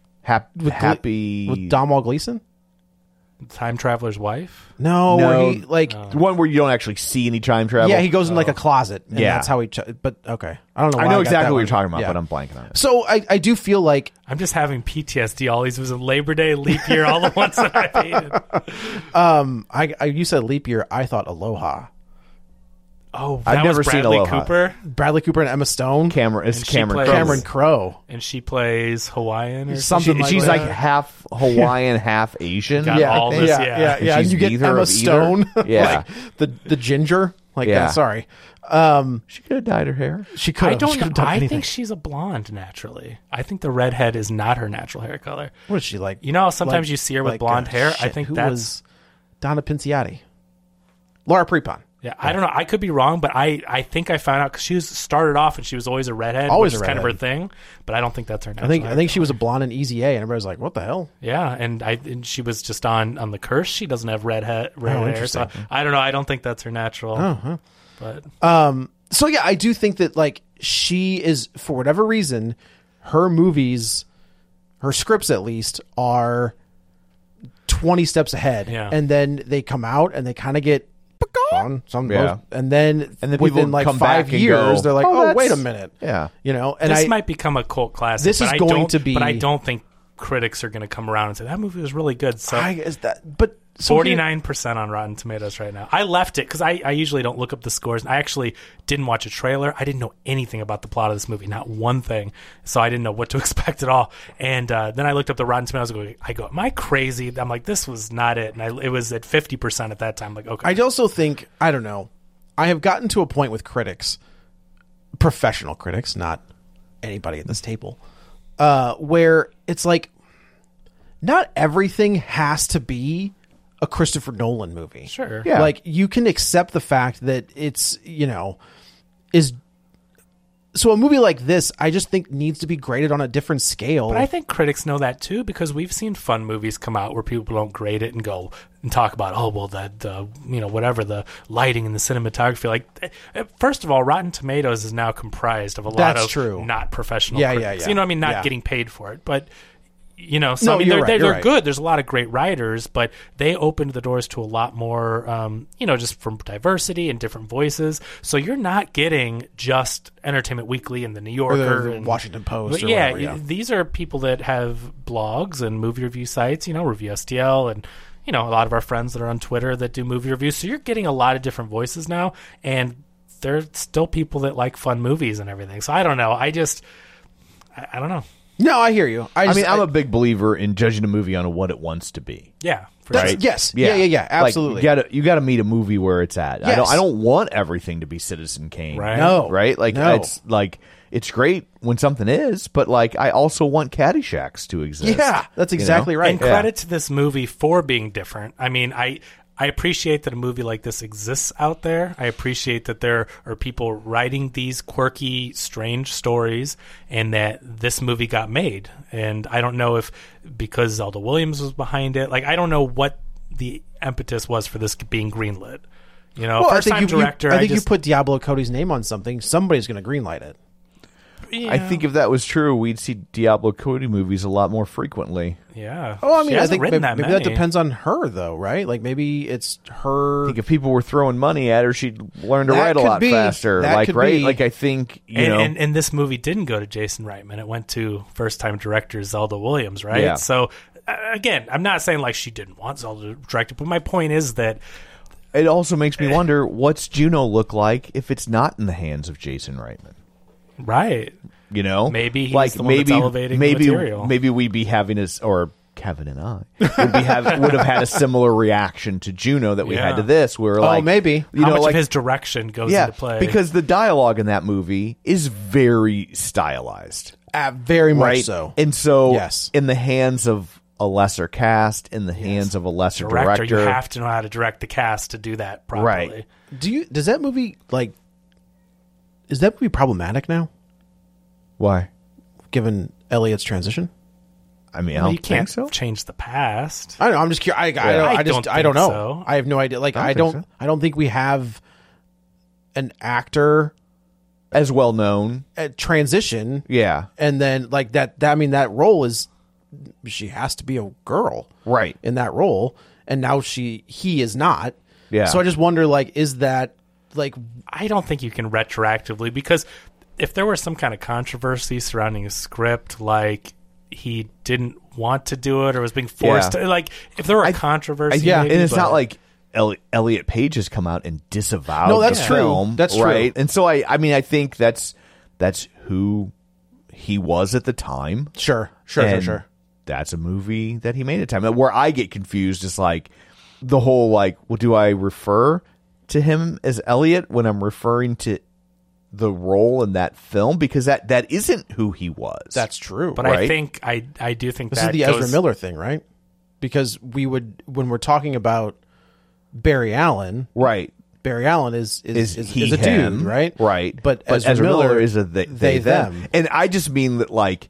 Happy. with Domhnall Gleeson? Time Traveler's Wife. No, No. where he like. The one where you don't actually see any time travel. Yeah, he goes in like a closet. And Yeah. that's how he. But okay, I don't know. I why know got exactly that what one. you're talking about, Yeah. but I'm blanking on it. So I do feel like I'm just having PTSD. All these was in Labor Day, Leap Year, all the ones that I hated. you said Leap Year. I thought Aloha. Oh, I've that never was seen Bradley Aloha. Cooper, Bradley Cooper and Emma Stone. It's And she Cameron plays- Crowe. Cameron Crowe. and she plays Hawaiian or Something something. She's like like that. half Hawaiian, half Asian. Got all this, yeah. yeah. And And she's you get neither Emma of either. Stone. Yeah. like the ginger. Like Yeah. that. Sorry. She could have dyed her hair. She could. I don't She know. could have done I anything. think she's a blonde naturally. I think the redhead is not her natural hair color. What is she like? You know how sometimes Like- you see her with like, blonde hair? I shit, think who that's was Donna Pinciotti. Laura Prepon. yeah. I don't know. I could be wrong, but I think I found out because she was started off and she was always a redhead, Always which a is kind of her redhead. thing. But I don't think that's her. I Natural think hair she was a blonde in Easy A, and everybody was like, "What the hell?" Yeah, and she was just on The Curse. She doesn't have red hair. So interesting. I don't know. I don't think that's her natural. But So yeah, I do think that like she is, for whatever reason, her movies, her scripts at least, are 20 steps ahead. Yeah. And then they come out and they kind of get on some Yeah. and then And then people within like come 5 back and years go, they're like, "Oh, "Oh, that's- wait a minute." Yeah. You know, and this might become a cult classic. This but is I going don't- to be- But I don't think critics are going to come around and say that movie was really good. So is that but so here- 49% on Rotten Tomatoes right now. I left it because I usually don't look up the scores. I actually didn't watch a trailer. I didn't know anything about the plot of this movie, not one thing. So I didn't know what to expect at all. And then I looked up the Rotten Tomatoes. I go, am I crazy? I'm like, this was not it. And it was at 50% at that time. Like, okay. I also think, I don't know, I have gotten to a point with critics, professional critics, not anybody at this table, where it's like, not everything has to be a Christopher Nolan movie. Sure. Yeah. Like, you can accept the fact that it's, is. So a movie like this, I just think needs to be graded on a different scale. But I think critics know that too because we've seen fun movies come out where people don't grade it and go and talk about, oh well, the whatever, the lighting and the cinematography. Like, first of all, Rotten Tomatoes is now comprised of a lot That's of true. not professional Yeah, critics. yeah. You know what I mean? Not Yeah. getting paid for it, but. So No, I mean, you're they're, right, they're, you're they're right. good. There's a lot of great writers, but they opened the doors to a lot more, just from diversity and different voices. So you're not getting just Entertainment Weekly and the New Yorker, the and Washington Post But or yeah, whatever, yeah. these are people that have blogs and movie review sites. Review STL and a lot of our friends that are on Twitter that do movie reviews. So you're getting a lot of different voices now, and they're still people that like fun movies and everything. So I don't know. I don't know. No, I hear you. I'm a big believer in judging a movie on what it wants to be. Yeah, for That's- sure. Yes. Yeah. Absolutely. Like, you gotta meet a movie where it's at. Yes. I don't want everything to be Citizen Kane. Right. No. Right? Like No. it's like it's great when something is, but like I also want Caddyshacs to exist. Yeah, that's exactly right. And credit to this movie for being different. I mean, I appreciate that a movie like this exists out there. I appreciate that there are people writing these quirky, strange stories, and that this movie got made. And I don't know if because Zelda Williams was behind it. Like, I don't know what the impetus was for this being greenlit. You know, Well, first time director. I think you put Diablo Cody's name on something, somebody's going to greenlight it. I think if that was true, we'd see Diablo Cody movies a lot more frequently. Yeah. Oh, I She mean, I hasn't think written maybe that many. depends on her, though, right? Like maybe it's her. I think if people were throwing money at her, she'd learn to That write a could lot be. faster. That Like, could right? be. Like, I think, And this movie didn't go to Jason Reitman. It went to first-time director Zelda Williams, right? Yeah. So, again, I'm not saying like she didn't want Zelda to direct it, but my point is that it also makes me wonder, what's Juno look like if it's not in the hands of Jason Reitman? right. You know? Maybe he's the one that's elevating the material. Maybe we'd be having this, or Kevin and I would have had a similar reaction to Juno that we had to this. Where like, maybe. How much of his direction goes into play? because the dialogue in that movie is very stylized, Very much right? so. And so, Yes. in the hands of a lesser cast, in the hands of a lesser director, you have to know how to direct the cast to do that properly. Right. Does that movie is that movie problematic now, Why? given Elliot's transition? I mean, I Well, don't you can't think so. change the past. I don't know. I'm just curious. I don't think know. so. I have no idea. Like I I don't don't. think I don't think we have an actor As well known, at transition. yeah, And then like that. I mean, that role is she has to be a girl, right. in that role, and now he is not. Yeah. So I just wonder, like, is that like I don't think you can retroactively, because if there was some kind of controversy surrounding a script, like he didn't want to do it or was being forced to, like if there were a controversy, yeah, maybe, And it's but- not like Elliot Page has come out and disavowed. No, that's the true. film, That's true. right? And so I mean, I think that's who he was at the time. sure. And that's a movie that he made at the time. Where I get confused is like the whole like, well, do I refer to him as Elliot when I'm referring to the role in that film? Because that isn't who he was. That's true. But right? I think I do think This that is the goes, Ezra Miller thing, right? Because when we're talking about Barry Allen, right. Barry Allen is he a him, dude, right? Right. But Ezra Miller is a they them. And I just mean that like,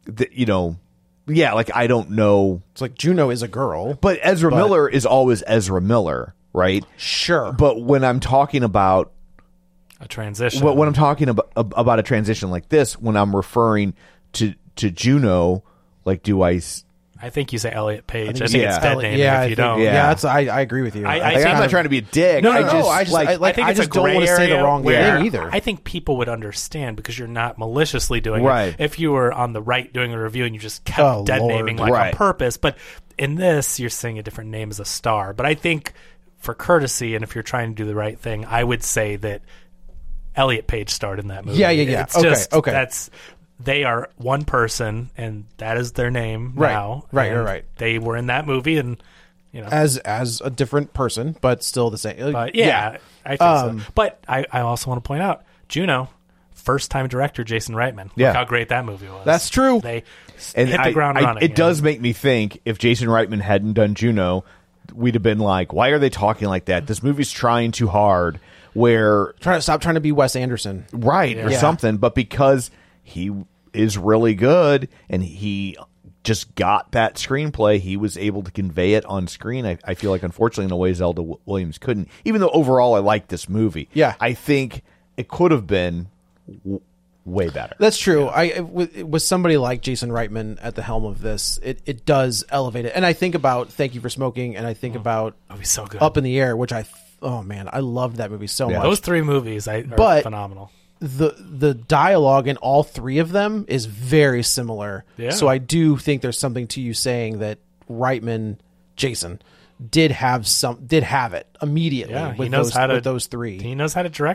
yeah, like I don't know. It's like Juno is a girl. But Ezra Miller is always Ezra Miller, right? Sure. But when I'm talking about a transition. when I'm talking about a transition like this, when I'm referring to Juno, like I think you say Elliot Page. I think think yeah. it's dead name if you don't. Yeah, I agree with you. I like, think I'm not trying to be a dick. No, I I just don't want to say the wrong where thing either. I think people would understand because you're not maliciously doing Right. it. If you were on the right doing a review and you just kept Oh, dead Lord. naming like Right. on purpose, but in this you're saying a different name as a star. But I think for courtesy and if you're trying to do the right thing, I would say that Elliot Page starred in that movie. Yeah. It's Okay, just, okay. They are one person, and that is their name Right. now. Right, and right. They were in that movie, and as a different person, but still the same. But yeah, I think so. But I also want to point out Juno, first time director Jason Reitman. Yeah. Look how great that movie was. That's true. They and hit the ground running. It does make me think if Jason Reitman hadn't done Juno, we'd have been like, why are they talking like that? This movie's trying too hard. Where Stop trying to be Wes Anderson. right or Yeah. something, but because he is really good and he just got that screenplay, he was able to convey it on screen. I feel like, unfortunately, in a way Zelda Williams couldn't, even though overall I like this movie. Yeah. I think it could have been way better. That's true. With somebody like Jason Reitman at the helm of this, it does elevate it. And I think about Thank You for Smoking, and I think about That movie's so good. Up in the Air, which I loved that movie so much. Those three movies are But- phenomenal. The dialogue in all three of them is very similar. Yeah. So I do think there's something to you saying that Reitman, Jason, did have it immediately Yeah, he with knows how to with those three. He knows how to direct that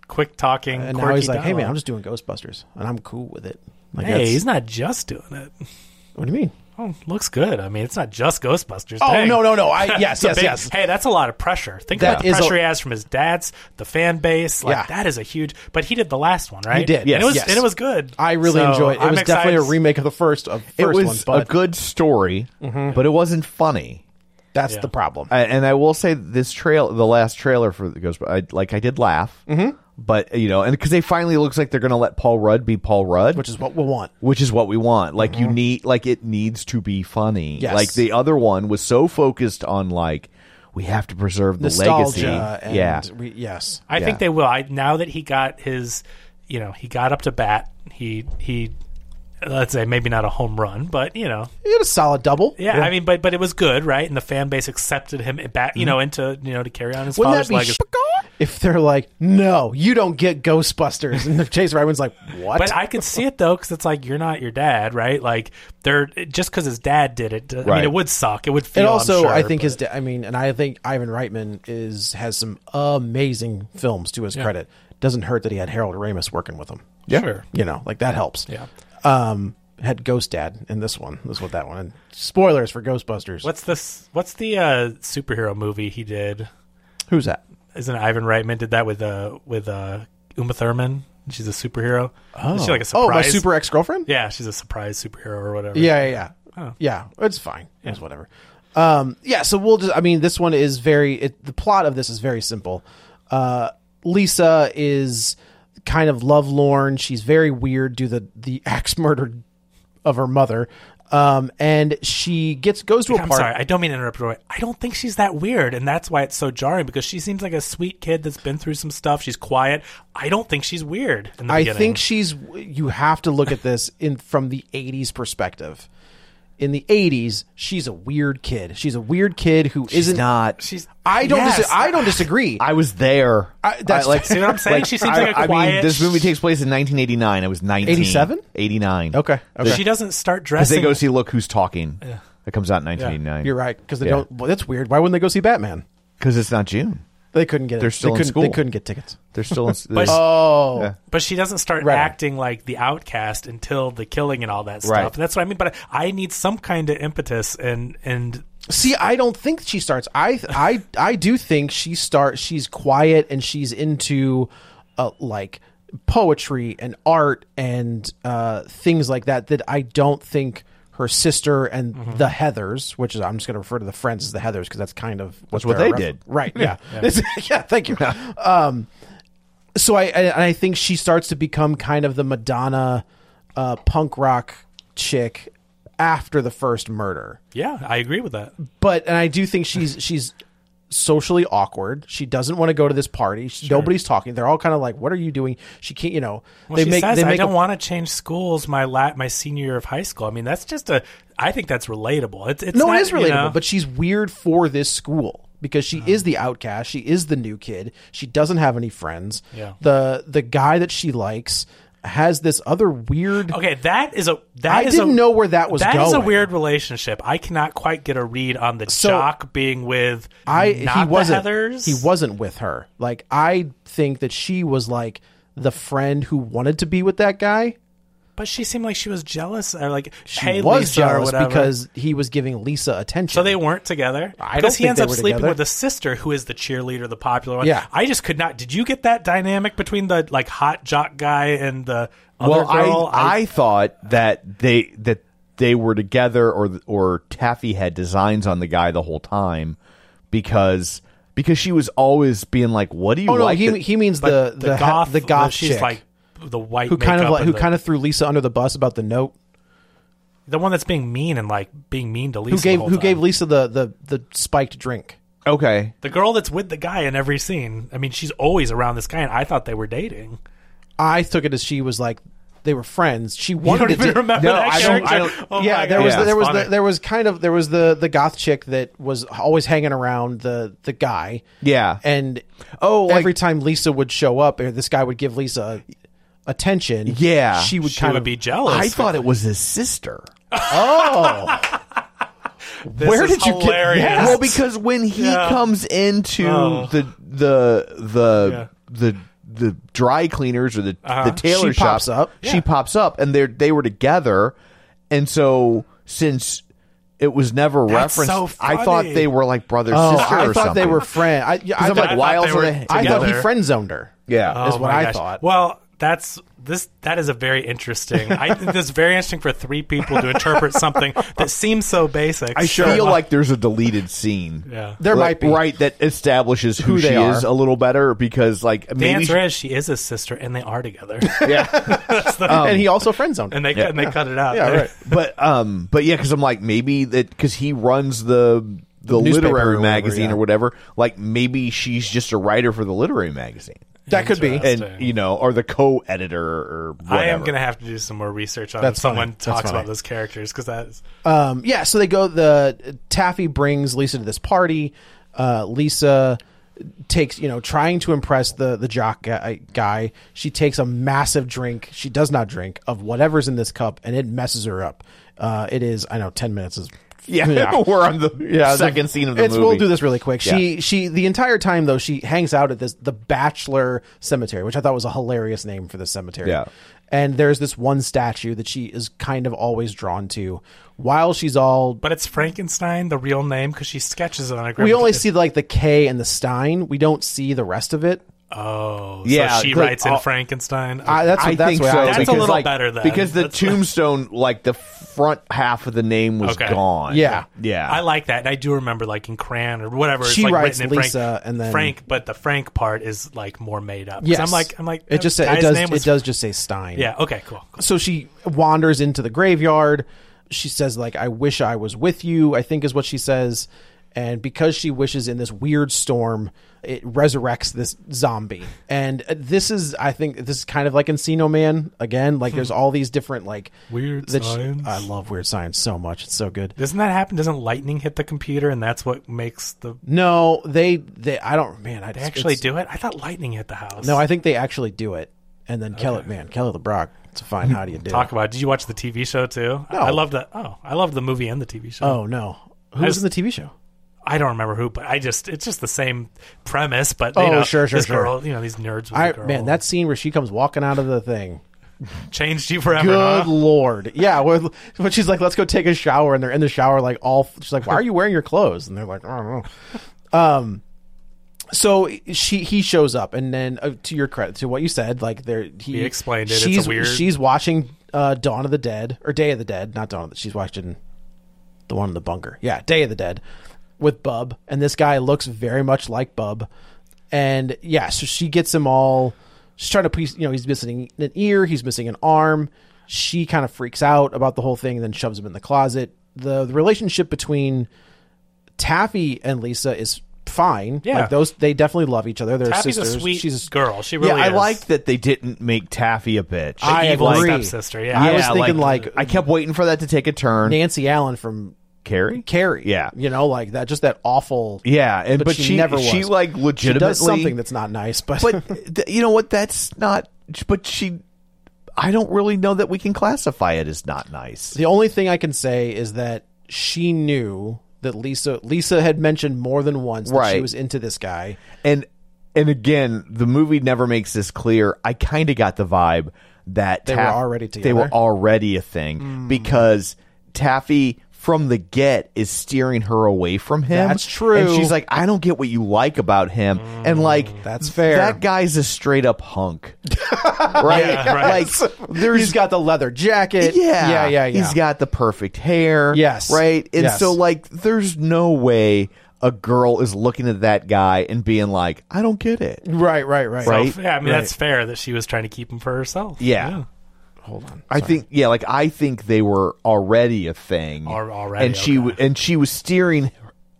quick talking. And now he's like, hey man, I'm just doing Ghostbusters, and I'm cool with it. Like, hey, he's not just doing it. What do you mean? Oh, looks good. I mean, it's not just Ghostbusters. Oh, Dang. no. Yes. Hey, that's a lot of pressure. Think That about the is pressure he has from his dad's, the fan base. Like, Yeah. that is a huge. But he did the last one, right? He did, And yes. it was good. I really So enjoyed it. It I'm was definitely a excited. remake of the first one. It was But a good story, but it wasn't funny. that's Yeah. the problem. And I will say this the last trailer for the Ghostbusters, I did laugh, but and because they finally looks like they're going to let Paul Rudd be Paul Rudd, Which is what we want. which is what we want. Like it needs to be funny. Yes. Like the other one was so focused on like we have to preserve the legacy. Nostalgia. And yes. I think they will. Now that he got his, he got up to bat. He let's say maybe not a home run, but You had a solid double. yeah. I mean, but it was good, right? And the fan base accepted him back, into to carry on his Wouldn't father's that be legacy. if they're like, no, you don't get Ghostbusters, and Chase Ryman's like, what? But I could see it though, because it's like you're not your dad, right? Like they're just because his dad did it. I Right. mean, it would suck. It would feel. And also, I'm sure, I think but- and I think Ivan Reitman has some amazing films to his credit. Doesn't hurt that he had Harold Ramis working with him. Sure. Like that helps. Yeah. Had Ghost Dad in this one. This was that one. And spoilers for Ghostbusters. What's the superhero movie he did? Who's that? Isn't it Ivan Reitman did that with Uma Thurman? She's a superhero. Oh, Is she like a surprise? my super ex-girlfriend? Yeah, she's a surprise superhero or whatever. Yeah. Oh. Yeah, it's fine. It's whatever. So we'll just. I mean, this one is the plot of this is very simple. Lisa is kind of lovelorn. She's very weird due to the axe murder of her mother. And she goes to a I'm party. sorry, I don't mean to interrupt, Roy. I don't think she's that weird, and that's why it's so jarring, because she seems like a sweet kid that's been through some stuff. She's quiet. I don't think she's weird in the beginning. think you have to look at this from the 80s perspective. In the 80s, she's a weird kid. She's a weird kid who isn't not. I don't Yes. I don't disagree. I was there. That's See what I'm saying? She seems like a I mean, quiet- this movie takes place in 1989. I was 19. 87? 89. Okay. She doesn't start Because dressing. they go see Look Who's Talking. That comes out in 1989. You're right, because they Yeah. don't. Well, that's weird. Why wouldn't they go see Batman? Because it's not June. They couldn't get it. They're still they in couldn't, school. They couldn't get tickets. They're still in. Oh, But she doesn't start Right. acting like the outcast until the killing and all that stuff. Right. And that's what I mean. But I need some kind of impetus and see, I don't think she starts. I do think she's quiet and she's into like poetry and art and things like that. That I don't think her sister and the Heathers, which is I'm just going to refer to the friends as the Heathers because that's kind of That's what they're they a did. right? Yeah, yeah. Thank you. So I think she starts to become kind of the Madonna punk rock chick after the first murder. yeah, I agree with that. And I do think she's socially awkward. She doesn't want to go to this party. Nobody's talking. They're all kind of like, "What are you doing?" She can't. Well, she says, "I don't want to change schools my senior year of high school." I mean, that's just I think that's relatable. It's No, not, it is relatable, you know- but she's weird for this school because she is the outcast. She is the new kid. She doesn't have any friends. Yeah. The guy that she likes has this other weird. Okay, I didn't know where that was That is a going. weird relationship. I cannot quite get a read on the So, jock being with He wasn't. the Heathers. He wasn't with her. Like I think that she was like the friend who wanted to be with that guy. But she seemed like she was jealous, or like, She hey, was Lisa, or jealous whatever. because he was giving Lisa attention. So they weren't together. I don't Because he think ends they up were sleeping together. with the sister, who is the cheerleader, the popular one. Yeah. I just could not. Did you get that dynamic between the like hot jock guy and the other Well, girl? I thought that they were together, or Taffy had designs on the guy the whole time because she was always being like, "What do you Oh no, like?" he means but the goth she's chick like the white who kind of makeup like, who and kind of threw Lisa under the bus about the note. the one that's being mean and like being mean to Lisa. Who gave Lisa the spiked drink. Okay, the girl that's with the guy in every scene. I mean, she's always around this guy, and I thought they were dating. I took it as she was like they were friends. She You wanted don't even to remember No, that I don't- character? I don't- Oh yeah, my there God. was Yeah, there was Funny. there was the goth chick that was always hanging around the guy. yeah, And like- every time Lisa would show up, or this guy would give Lisa attention. Yeah. she would She kind would of be jealous. I thought it was his sister. Oh, This where is did you get hilarious. that? Well, because when he Yeah. comes into Oh. the dry cleaners or the tailor She shop. pops up. She pops up, and they were together, and so since it was never That's referenced, so I thought funny. they were like brother Oh, sister. I or thought they something. were friends. I I'm like, why else they are were they? I thought he together. friend zoned her. Yeah. is what my I gosh. thought. Well, that is a very interesting. I think this is very interesting for three people to interpret something that seems so basic. I feel like there's a deleted scene. Yeah. There might be. Right, that establishes who Who she they is are. a little better because, like, the maybe answer is she is his sister, and they are together, And he also friend zoned her. and they cut it out. Yeah, right. but yeah, because I'm like maybe that because he runs the newspaper or literary whatever, magazine yeah. or whatever. Like maybe she's just a writer for the literary magazine, That could be. and or the co-editor or whatever. I am going to have to do some more research on That's someone fine. That's talks fine. about those characters because that's Yeah, so they go. The Taffy brings Lisa to this party. Lisa takes, trying to impress the jock guy. She takes a massive drink. She does not drink of whatever's in this cup, and it messes her up. It is. I know 10 minutes is. Yeah, we're on the second scene of the movie. We'll do this really quick. Yeah. She the entire time though she hangs out at the Bachelor Cemetery, which I thought was a hilarious name for the cemetery. Yeah. And there's this one statue that she is kind of always drawn to, while she's all. but it's Frankenstein, the real name, because she sketches it on a. We only see like the K and the Stein. We don't see the rest of it. Oh, Yeah, so she but- writes in Frankenstein. That's I that's think what so. I That's a because, little like, better then. because the That's- tombstone, like the front half of the name was Okay. gone. Yeah. yeah. I like that. And I do remember, like in Cran or whatever. It's She like writes written in Lisa, Frank, and then- Frank, but the Frank part is like more made up. 'Cause Yes. I'm like, it just that it guy's name was, does just say Stein. Yeah. Okay. Cool. So she wanders into the graveyard. She says like, "I wish I was with you," I think is what she says. And because she wishes in this weird storm, it resurrects this zombie. And I think this is kind of like Encino Man again. Like there's all these different like Weird that science. I love Weird Science so much. It's so good. Doesn't that happen? Doesn't lightning hit the computer, and that's what makes the? No, they I don't man. They actually do it. I thought lightning hit the house. No, I think they actually do it. And then Kelly LeBrock. It's a fine. How do you do? Talk about it. Did you watch the TV show too? No. I love that. Oh, I love the movie and the TV show. Oh no, who's in the TV show? I don't remember who, but it's just the same premise. But Sure. this girl, these nerds with the girl. Man, that scene where she comes walking out of the thing. changed you forever. Good huh? Lord. Yeah. When she's like, let's go take a shower. And they're in the shower, like she's like, why are you wearing your clothes? And they're like, I don't know. So he shows up, and then to your credit, to what you said, like he explained it. It's a weird. She's watching Dawn of the Dead or Day of the Dead, not Dawn of the. She's watching the one in the bunker. Yeah, Day of the Dead with Bub, and this guy looks very much like Bub, and yeah, so she gets him all. She's trying to piece. He's missing an ear, he's missing an arm. She kind of freaks out about the whole thing, and then shoves him in the closet. The relationship between Taffy and Lisa is fine. Yeah. Like they definitely love each other. They're Taffy's sisters. a sweet She's girl. She really I is. like that they didn't make Taffy a bitch. I evil agree. stepsister, yeah. I was Yeah, thinking like I kept waiting for that to take a turn. Nancy Allen from Carrie? Carrie. Yeah. Like that. Just that awful. Yeah, But she never was. She like She legitimately does something that's not nice, but you know what? That's not. But she. I don't really know that we can classify it as not nice. the only thing I can say is that she knew that Lisa had mentioned more than once that she Right. was into this guy. And again, the movie never makes this clear. I kind of got the vibe that They were already They were together? already a thing because Taffy from the get is steering her away from him. That's true. And she's like, I don't get what you like about him. And like, That's fair. That guy's a straight up hunk. Right? Yeah, right. Like, there's He's got the leather jacket. yeah. Yeah. He's got the perfect hair. Yes. Right? And Yes. so, like, there's no way a girl is looking at that guy and being like, I don't get it. Right. Right? Yeah, I mean that's fair that she was trying to keep him for herself. Yeah. Hold on. I think they were already a thing. Already, And okay. she was steering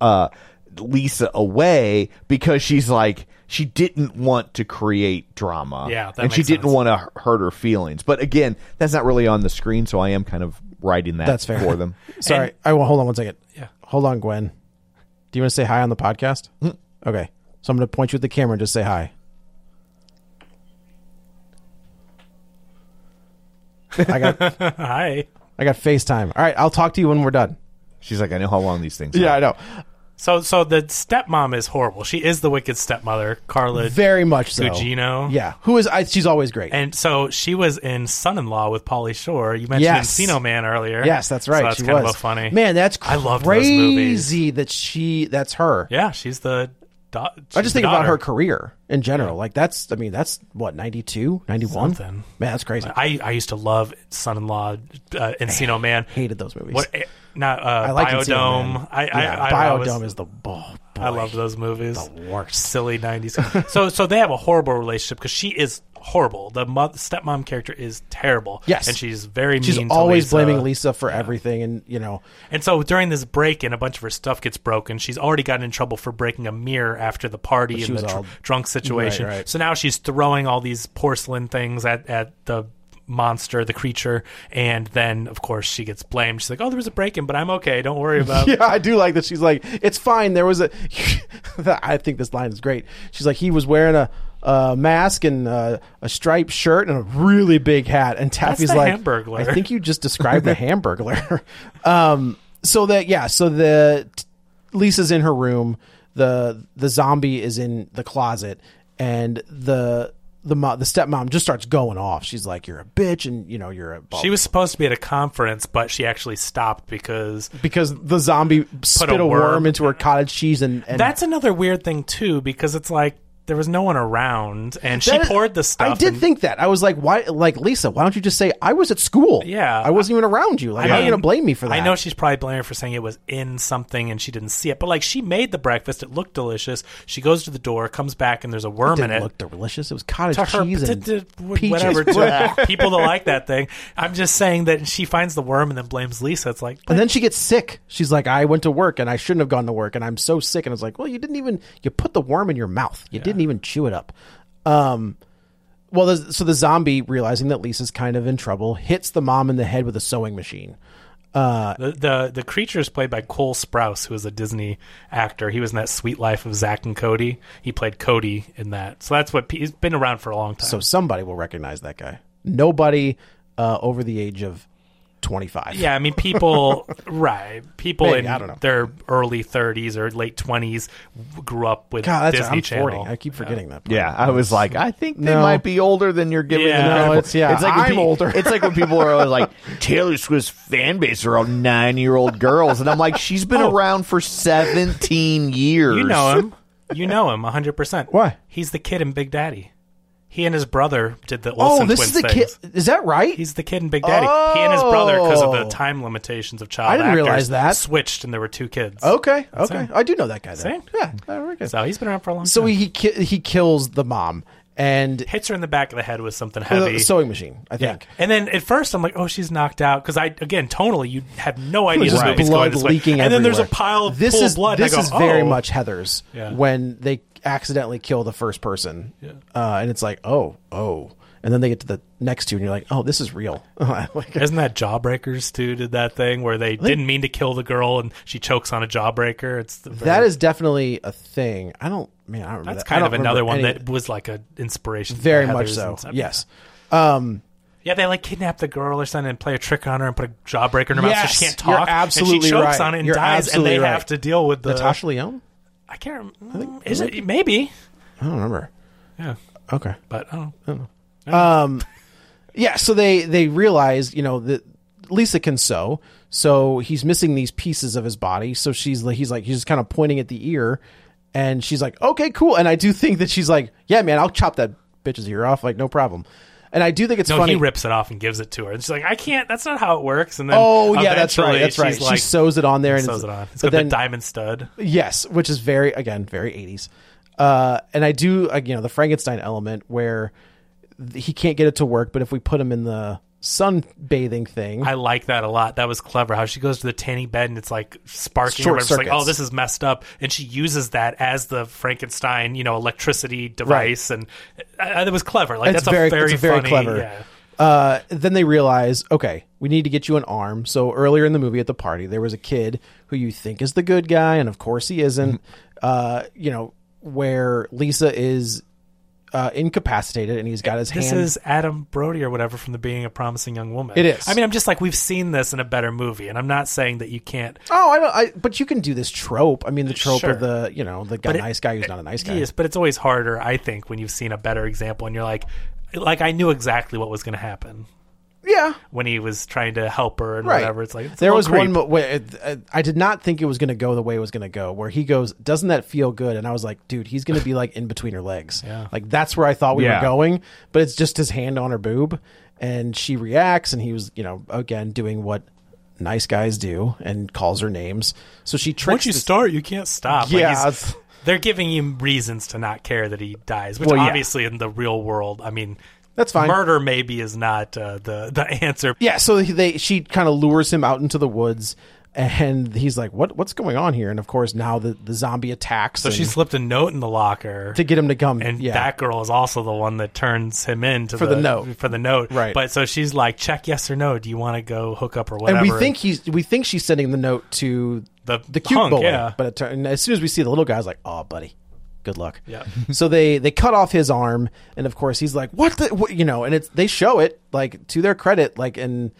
Lisa away because she's like, she didn't want to create drama. Yeah, that and she makes didn't sense. want to hurt her feelings. But again, that's not really on the screen, so I am kind of writing that That's fair. for them. Sorry. Hold on one second. Yeah. Hold on, Gwen. Do you want to say hi on the podcast? Okay. So I'm going to point you at the camera and just say hi. I got Hi. FaceTime. All right, I'll talk to you when we're done. She's like, I know how long these things Yeah, are. I know. So the stepmom is horrible. She is the wicked stepmother, Carla Very much so. Gugino. Yeah. She's always great. And so she was in Son-in-Law with Pauly Shore. You mentioned Encino Man earlier. Yes, that's right. So that's she kind was of a funny. Man, that's I love those movies. crazy that's her. Yeah, she's the. I just think about her career in general. Like that's what, 92, 91? Something. Man, that's crazy. I used to love Son-in-Law, Encino Man. Hated those movies. I like Biodome. Biodome is the boy. I love those movies. The worst. Silly 90s. so they have a horrible relationship because she is horrible. The stepmom character is terrible. Yes. And she's very mean She's to always Lisa. blaming Lisa for everything, and And so during this break-in, a bunch of her stuff gets broken. She's already gotten in trouble for breaking a mirror after the party She and was the all- drunk situation. Right. So now she's throwing all these porcelain things at the monster, the creature, and then of course she gets blamed. She's like, "Oh, there was a break-in, but I'm okay. Don't worry about it." Yeah, I do like that. She's like, it's fine. There was a. I think this line is great. She's like, he was wearing a mask and a striped shirt and a really big hat. And Taffy's the like, Hamburglar. I think you just described the Hamburglar. Lisa's in her room. The zombie is in the closet, and the stepmom just starts going off. She's like, "You're a bitch," and you're a. She was supposed to be at a conference, but she actually stopped because the zombie spit a worm into her cottage cheese, and that's another weird thing too. Because it's like there was no one around, and she poured the stuff. I did think that. I was like, "Why, like Lisa? Why don't you just say I was at school? Yeah, I wasn't even around you. Like, how are you going to blame me for that?" I know she's probably blaming her for saying it was in something and she didn't see it, but like she made the breakfast. It looked delicious. She goes to the door, comes back, and there's a worm It in didn't it. look delicious. It was cottage To her, cheese and peaches. whatever. To people that like that thing, I'm just saying that she finds the worm and then blames Lisa. It's like, And then she gets sick. She's like, I went to work and I shouldn't have gone to work and I'm so sick. And it's like, well, you put the worm in your mouth. You didn't even chew it up. So the zombie, realizing that Lisa's kind of in trouble, hits the mom in the head with a sewing machine. the creature is played by Cole Sprouse, who is a Disney actor. He was in that Sweet Life of Zack and Cody. He played Cody in that. So that's he's been around for a long time. So somebody will recognize that guy. Nobody over the age of 25. Yeah, I mean, people, right? People Maybe, in I don't know. their early 30s or late 20s grew up with God, Disney I'm Channel. 40. I keep forgetting that. Yeah, I was like, I think they No. might be older than you're giving Yeah. them No, credit for. it's like when I'm older. It's like when people are always like, Taylor Swift's fan base are all 9-year-old girls, and I'm like, she's been around for 17 years. You know him. You know him 100%. Why? He's the kid in Big Daddy. He and his brother did the Olsen Oh, this twins is the things. kid. Is that right? He's the kid in Big Daddy. He and his brother, because of the Oh. time limitations of child I didn't actors, realize that. switched, and there were 2 kids. Okay. him. I do know that guy. Then. See? Yeah. Very good. So he's been around for a long So time. he kills the mom and Hits her in the back of the head with something with heavy. a sewing machine, I Yeah. think. And then at first I'm like, oh, she's knocked out. Because tonally, you have no idea this There's movie's blood going this way. leaking And then there's a everywhere. pile of This pool is of blood. This and I is go, very oh. much Heather's when they accidentally kill the first person. And it's like, oh. And then they get to the next two and you're like, oh, this is real. Like, Isn't that Jawbreakers too did that thing where they didn't mean to kill the girl and she chokes on a jawbreaker? that is definitely a thing. I don't remember That's that. kind I of don't another remember one any- that was like an inspiration. for very Heathers much and so. stuff. Yes. Yeah, they like kidnap the girl or something and play a trick on her and put a jawbreaker in her mouth so Yes, she can't you're talk. absolutely and she chokes right. on it and You're dies, and they absolutely have right. to deal with the Natasha Lyonne? I can't remember. Is it? Maybe. I don't remember. Yeah, Okay. but I don't know. Yeah, so they realize, that Lisa can sew, so he's missing these pieces of his body. So he's just kind of pointing at the ear, and she's like, okay, cool. And I do think that she's like, yeah, man, I'll chop that bitch's ear off, like no problem. And I do think it's No, funny. he rips it off and gives it to her. And she's like, I can't. That's not how it works. And then Oh yeah, that's right. eventually That's right. she's like, She sews it on there and sews it on. It's but got then, the diamond stud. Yes, which is very 80s. And I do, the Frankenstein element where he can't get it to work, but if we put him in the sunbathing thing, I like that a lot. That was clever. How she goes to the tanning bed and it's like sparking. Short It's like, circuits. oh, this is messed up, and she uses that as the Frankenstein, electricity device, and it was clever. Like It's that's a very funny, clever. Yeah. Then they realize, okay, we need to get you an arm. So earlier in the movie at the party, there was a kid who you think is the good guy, and of course he isn't. Where Lisa is incapacitated, and he's got his hand. This is Adam Brody or whatever from the Being a Promising Young Woman. It is. I mean, I'm just like, we've seen this in a better movie, and I'm not saying that you can't. Oh, but you can do this trope. I mean, the trope Sure. of the nice guy who's not a nice guy. Yes, but it's always harder, I think, when you've seen a better example, and you're like I knew exactly what was going to happen. Yeah. When he was trying to help her and Right. whatever, it's like it's a there was little one creep. where I did not think it was going to go the way it was going to go, where he goes, "Doesn't that feel good?" And I was like, "Dude, he's going to be like in between her legs." Yeah. Like that's where I thought we Yeah. were going, but it's just his hand on her boob, and she reacts, and he was, again doing what nice guys do and calls her names. So she tricks. Once you start, you can't stop. Like, Yeah, he's- they're giving you reasons to not care that he dies, which Well, yeah. obviously in the real world, I mean, That's fine. Murder maybe is not the answer. Yeah, so she kind of lures him out into the woods, and he's like, "What's going on here?" And of course, now the zombie attacks. So she and- slipped a note in the locker to get him to come. and yeah. that girl is also the one that turns him in For the note. For the note, Right. But so she's like, check yes or no. Do you want to go hook up or whatever? and we think she's sending the note to The cute hunk, boy. yeah. But and as soon as we see the little guy, I was like, "Oh, buddy, good luck." Yeah. So they cut off his arm, and of course he's like, "What the?" And they show it, like, to their credit, like, and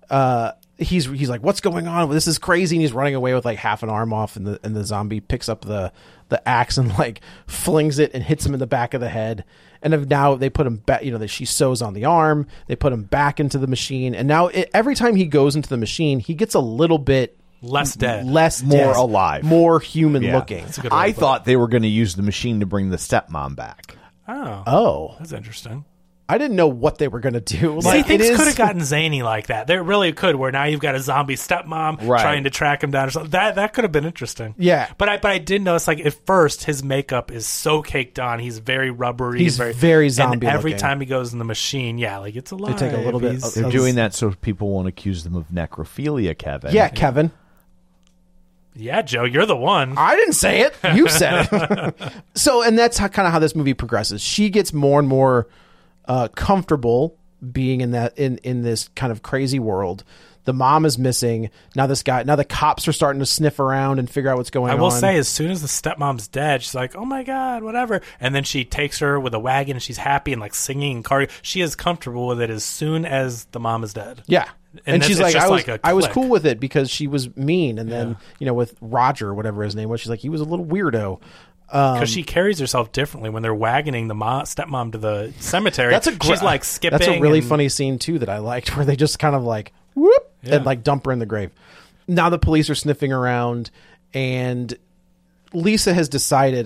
he's like, "What's going on? This is crazy!" And he's running away with like half an arm off, and the zombie picks up the axe and like flings it and hits him in the back of the head. And now they put him back. She sews on the arm. They put him back into the machine, and now every time he goes into the machine, he gets a little bit Less dead. less More dead, alive. more human Yeah. looking. That's a good way I to put thought they were going to use the machine to bring the stepmom back. Oh, Oh, that's interesting. I didn't know what they were going to do. See, Like, things it is- could have gotten zany like that. They really could. Where now you've got a zombie stepmom Right. trying to track him down or something. That could have been interesting. Yeah. but I did notice, like, at first his makeup is so caked on. He's very rubbery. He's very and zombie every looking. time he goes in the machine, yeah, like it's alive. take a little bit He's- of- They're doing that so people won't accuse them of necrophilia, Kevin. Yeah, Kevin. Yeah, Joe, you're the one. I didn't say it. You said it. So, and that's kind of how this movie progresses. She gets more and more comfortable being in this kind of crazy world. The mom is missing. Now the cops are starting to sniff around and figure out what's going on. I will say, as soon as the stepmom's dead, she's like, "Oh my god, whatever," and then she takes her with a wagon, and she's happy and like singing and car. She is comfortable with it as soon as the mom is dead. yeah. And And she's it's like, just I was, like a I was click. cool with it because she was mean. And then, with Roger, whatever his name was, she's like, he was a little weirdo. Because she carries herself differently when they're wagoning the stepmom to the cemetery. She's she's like skipping. That's a really and- funny scene too that I liked, where they just kind of like whoop and like dump her in the grave. Now the police are sniffing around, and Lisa has decided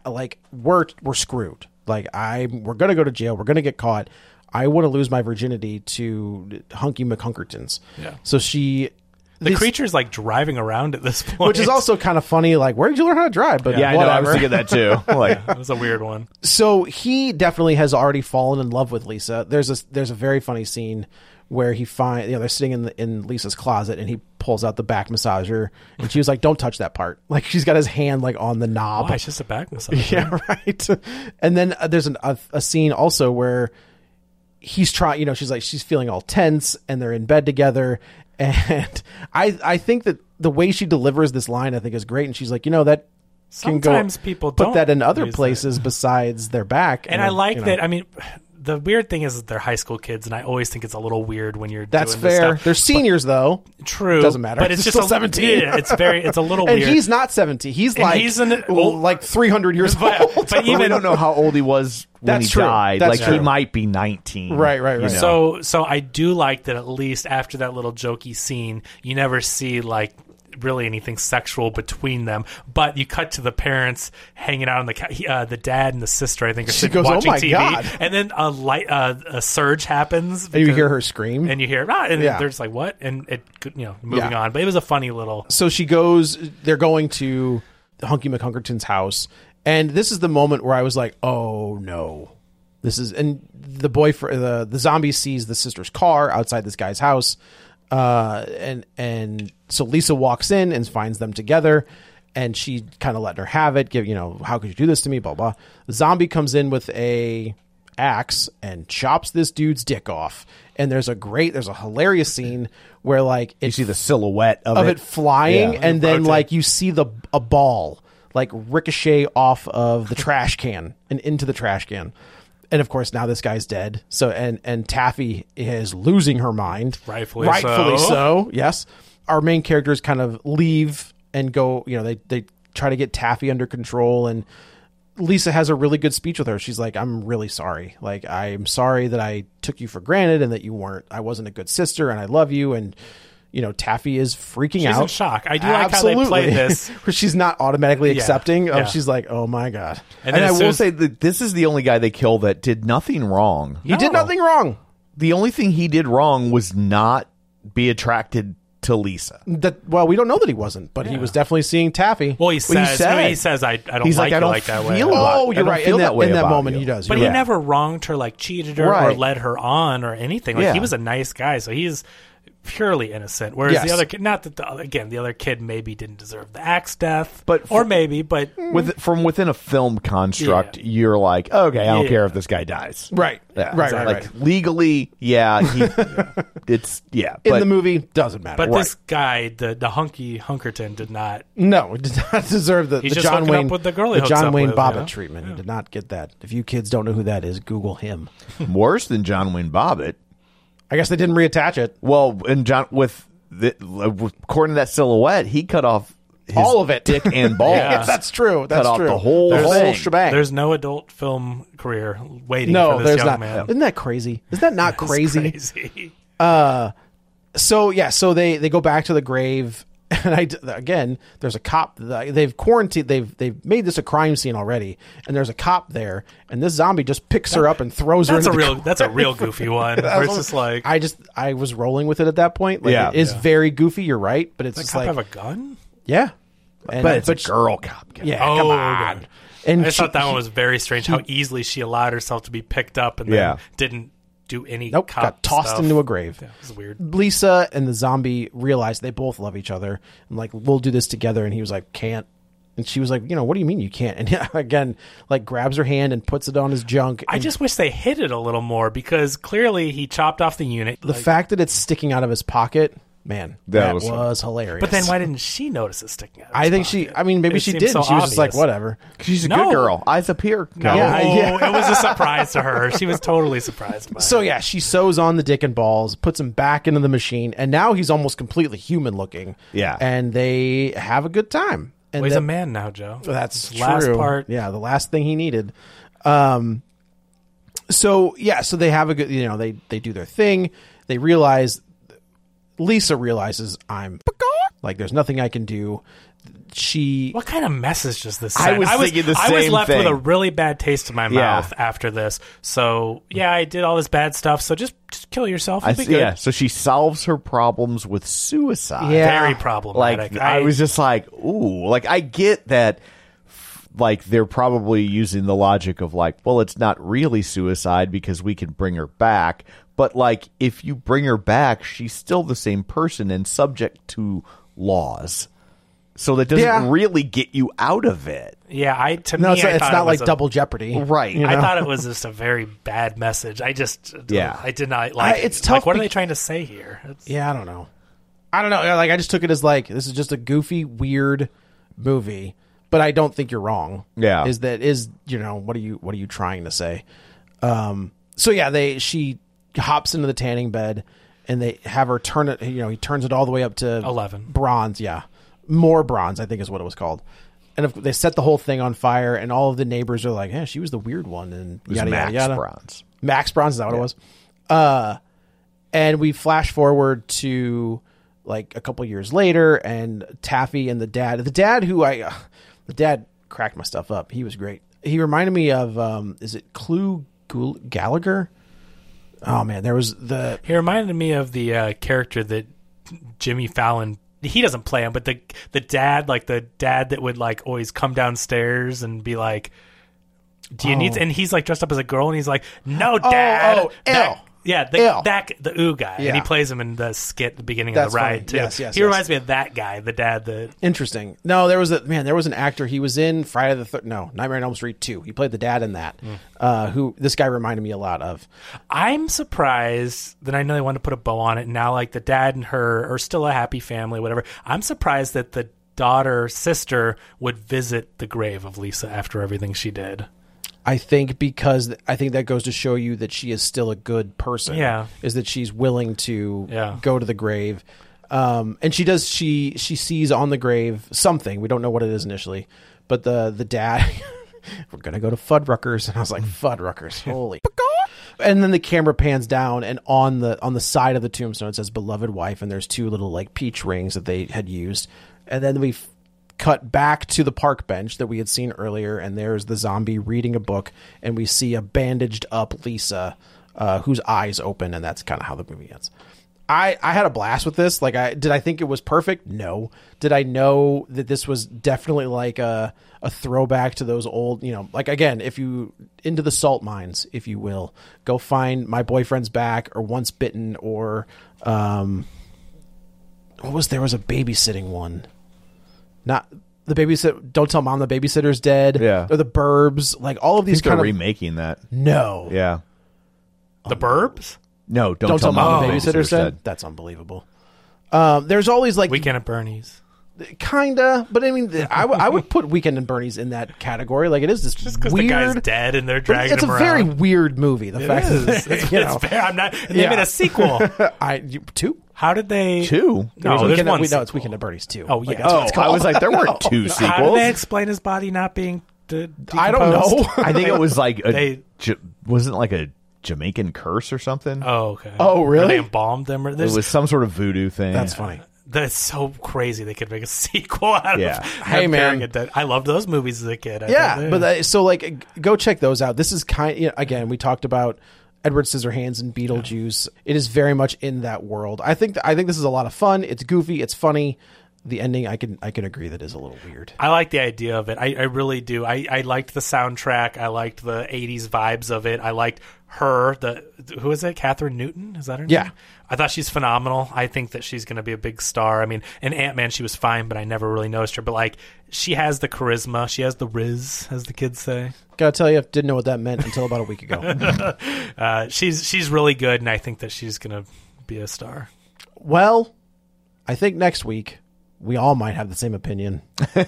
we're screwed. Like we're gonna go to jail. We're gonna get caught. I want to lose my virginity to Hunky McHunkertons. Yeah. So The creature's like driving around at this point, which is also kind of funny. Like, where did you learn how to drive? But Yeah, I know. I was whatever. thinking that too. Like, it was a weird one. So he definitely has already fallen in love with Lisa. There's a very funny scene where he they're sitting in Lisa's closet, and he pulls out the back massager, and she was like, "Don't touch that part." Like, she's got his hand like on the knob. Why? It's just a back massage. Yeah, right. And then there's a scene also where he's trying. She's feeling all tense, and they're in bed together. And I think that the way she delivers this line, I think, is great. And she's like, that can go. Sometimes people put don't that in other use places besides their back. And I like that. I mean, the weird thing is that they're high school kids, and I always think it's a little weird when you're That's doing this fair. stuff. They're seniors, though. True, Doesn't matter. But it's They're just still 17. Yeah, it's a little And weird. he's not 70. He's And like he's an- like 300 years But- old. but but we even- don't know how old he was when That's he true. died. That's Like, he true. might be 19. Right. you know? So I do like that. At least after that little jokey scene, you never see like really anything sexual between them. But you cut to the parents hanging out on the dad and the sister. I think are She sitting goes, "Oh watching my TV, God." and then a surge happens. And you because- hear her scream. and you hear and Yeah. they're just like, what? And it moving Yeah. on. But it was a funny little. So they're going to Hunky McHunkerton's house. And this is the moment where I was like, oh no. And the boyfriend, the zombie sees the sister's car outside this guy's house. And so Lisa walks in and finds them together, and she kind of letting her have it. How could you do this to me? Blah, blah. The zombie comes in with a axe and chops this dude's dick off. And there's a hilarious scene where like You see the silhouette of it flying, Yeah. and then rotate. like you see a ball like ricochet off of the trash can and into the trash can. And of course, now this guy's dead. So and Taffy is losing her mind. Rightfully so. Yes. Our main characters kind of leave and go, they try to get Taffy under control, and Lisa has a really good speech with her. She's like, I'm really sorry. Like, I'm sorry that I took you for granted and that I wasn't a good sister, and I love you. And, Taffy is freaking out. She's in shock. I do like how they play this. Where she's not automatically accepting. She's like, oh my God. And I will say that this is the only guy they kill that did nothing wrong. He did nothing wrong. The only thing he did wrong was not be attracted to Lisa. Well, we don't know that he wasn't, but he was definitely seeing Taffy. Well, he says, I don't he's like I you don't like that way. feel Oh, you're right. In that moment, you. he does. But You're he right. never wronged her, like cheated her or led her on or anything. Like, Yeah. he was a nice guy, so he's purely innocent. Whereas the Yes. other kid, not that the other kid maybe didn't deserve the axe death, But from within a film construct, you're like, okay, I don't care if this guy dies. Right. Yeah. Right. Like legally, it's In but the movie, doesn't matter. But this guy, the Hunkerton, did not. No, it did not deserve the He's just John hooking Wayne up with the girl he hooks John up Wayne with, Bobbitt treatment. He did not get that. If you kids don't know who that is, Google him. worse than John Wayne Bobbitt. I guess they didn't reattach it. Well, and according to that silhouette, he cut off All of it, dick and balls. Yeah. That's true. That's Cut off true. the whole thing. shebang. There's no adult film career waiting no, for this there's young not. man. Isn't that crazy? Is that not It's crazy? crazy. So they go back to the grave, and again, there's a cop. They've quarantined. They've made this a crime scene already, and there's a cop there, and this zombie just picks her up and throws her. That's a real goofy one. Where it's just like, I was rolling with it at that point. Like, it is very goofy. You're right, but it's does just the cop like, have a gun? yeah, But it's a girl cop. Yeah, Oh, come on. okay. And I just thought that one was very strange. How easily she allowed herself to be picked up and then didn't do any. Nope, cop got tossed stuff. into a grave. Yeah, it was weird. Lisa and the zombie realized they both love each other and like, we'll do this together. And he was like, can't. And she was like, what do you mean you can't? And again, like grabs her hand and puts it on his junk. I just wish they hit it a little more because clearly he chopped off the unit. The fact that it's sticking out of his pocket, man, that was hilarious. But then why didn't she notice it sticking out? I think maybe she did. So She was just like, obvious. whatever. She's a good girl. Eyes up here. No, Yeah. it was a surprise to her. She was totally surprised by it. So yeah, she sews on the dick and balls, puts him back into the machine, and now he's almost completely human looking. Yeah. And they have a good time. And Well, he's then- a man now, Joe. That's His last true. part. Yeah, the last thing he needed. So they have a good, they do their thing. They realize, Lisa realizes like, there's nothing I can do. What kind of message does this I send? was thinking the I was same left thing. with a really bad taste in my mouth after this. So, yeah, I did all this bad stuff. So just kill yourself. It'll be good. Yeah, so she solves her problems with suicide. Yeah. Very problematic. Like, I was just like, ooh. Like, I get that, like, they're probably using the logic of, like, well, it's not really suicide because we can bring her back. But, like, if you bring her back, she's still the same person and subject to laws. So that doesn't really get you out of it. Yeah, it's not like Double Jeopardy. Right. I thought it was just a very bad message. I did not like it. It's tough Like, what are they trying to say here? I don't know. Like, I just took it as like, this is just a goofy, weird movie, but I don't think you're wrong. Yeah. What are you trying to say? So yeah, she hops into the tanning bed and they have her turn it, he turns it all the way up to 11 bronze. Yeah. More bronze, I think is what it was called. And they set the whole thing on fire and all of the neighbors are like, she was the weird one. And It was yada, Max yada, yada. Bronze. Max Bronze, is that what it was? And we flash forward to like a couple years later, and Taffy and the dad cracked my stuff up. He was great. He reminded me of, is it Clu Gallagher? Oh man, He reminded me of the character that Jimmy Fallon. He doesn't play him, but the dad that would like always come downstairs and be like, "Do you need?" And he's like dressed up as a girl, and he's like, "No, Dad." L. Yeah, the ooh guy, Yeah. and he plays him in the skit at the beginning That's of the ride funny. too. Yes, he reminds me of that guy, the dad that. Interesting. No, there was an actor. He was in Nightmare on Elm Street 2. He played the dad in that. Who this guy reminded me a lot of. I'm surprised that I know they wanted to put a bow on it. And now, like the dad and her are still a happy family, whatever. I'm surprised that the sister would visit the grave of Lisa after everything she did. I think that goes to show you that she is still a good person. Yeah. Is that she's willing to Yeah. go to the grave. And she sees on the grave something. We don't know what it is initially. But the dad, we're going to go to Fuddruckers. And I was like, Fuddruckers, holy. And then the camera pans down, and on the side of the tombstone, it says beloved wife. And there's 2 little like peach rings that they had used. And then we cut back to the park bench that we had seen earlier, and there's the zombie reading a book, and we see a bandaged up Lisa whose eyes open, and that's kind of how the movie ends. I had a blast with this. Like, did I think it was perfect? No. Did I know that this was definitely like a throwback to those old, like, again, if you into the salt mines, if you will, go find My Boyfriend's Back or Once Bitten or there was a babysitting one. Not the babysitter. Don't tell mom the babysitter's dead. Yeah. Or the Burbs. Like all of these They're kind of remaking that. No. Yeah. The Burbs? No, Don't tell mom the babysitter's dead. That's unbelievable. There's always like Weekend at Bernie's. kinda, but I mean, I would put Weekend and Bernie's in that category. Like it is this Just because weird. the guy's dead and they're but dragging it's him a around. very weird movie. The fact It's, that it's fair. I'm not. They Yeah. made a sequel. 2. How did they? 2? No, there's one. It's Weekend at Bernie's 2. Oh, Like, yeah. that's what it's I called. was like, there weren't 2 sequels. How did they explain his body not being? I don't know. decomposed? I think it was like They- wasn't it like a Jamaican curse or something? Oh, okay. Oh, really? Or they embalmed them. Or It was some sort of voodoo thing. That's funny. That's so crazy. They could make a sequel out Yeah. of. Hey, man. burying a dead- I loved those movies as a kid. I Yeah, thought, but so like go check those out. This is again, we talked about Edward Scissorhands and Beetlejuice. It is very much in that world. I think this is a lot of fun. It's goofy, it's funny. The ending, I can agree that is a little weird. I like the idea of it. I really do. I liked the soundtrack. I liked the 80s vibes of it. I liked her. Who is it? Catherine Newton? Is that her name? Yeah. I thought she's phenomenal. I think that she's going to be a big star. I mean, in Ant-Man, she was fine, but I never really noticed her. But, like, she has the charisma. She has the riz, as the kids say. Gotta tell you, didn't know what that meant until about a week ago. She's really good, and I think that she's going to be a star. Well, I think next week we all might have the same opinion.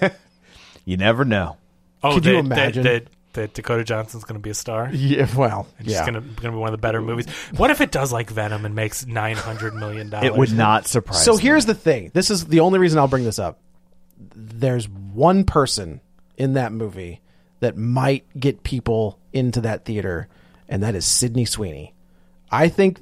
You never know. Oh, Could you imagine? that Dakota Johnson's going to be a star? Yeah, well, It's going to be one of the better movies. What if it does like Venom and makes $900 million? It would not surprise So me. here's the thing. This is the only reason I'll bring this up. There's one person in that movie that might get people into that theater, and that is Sydney Sweeney. I think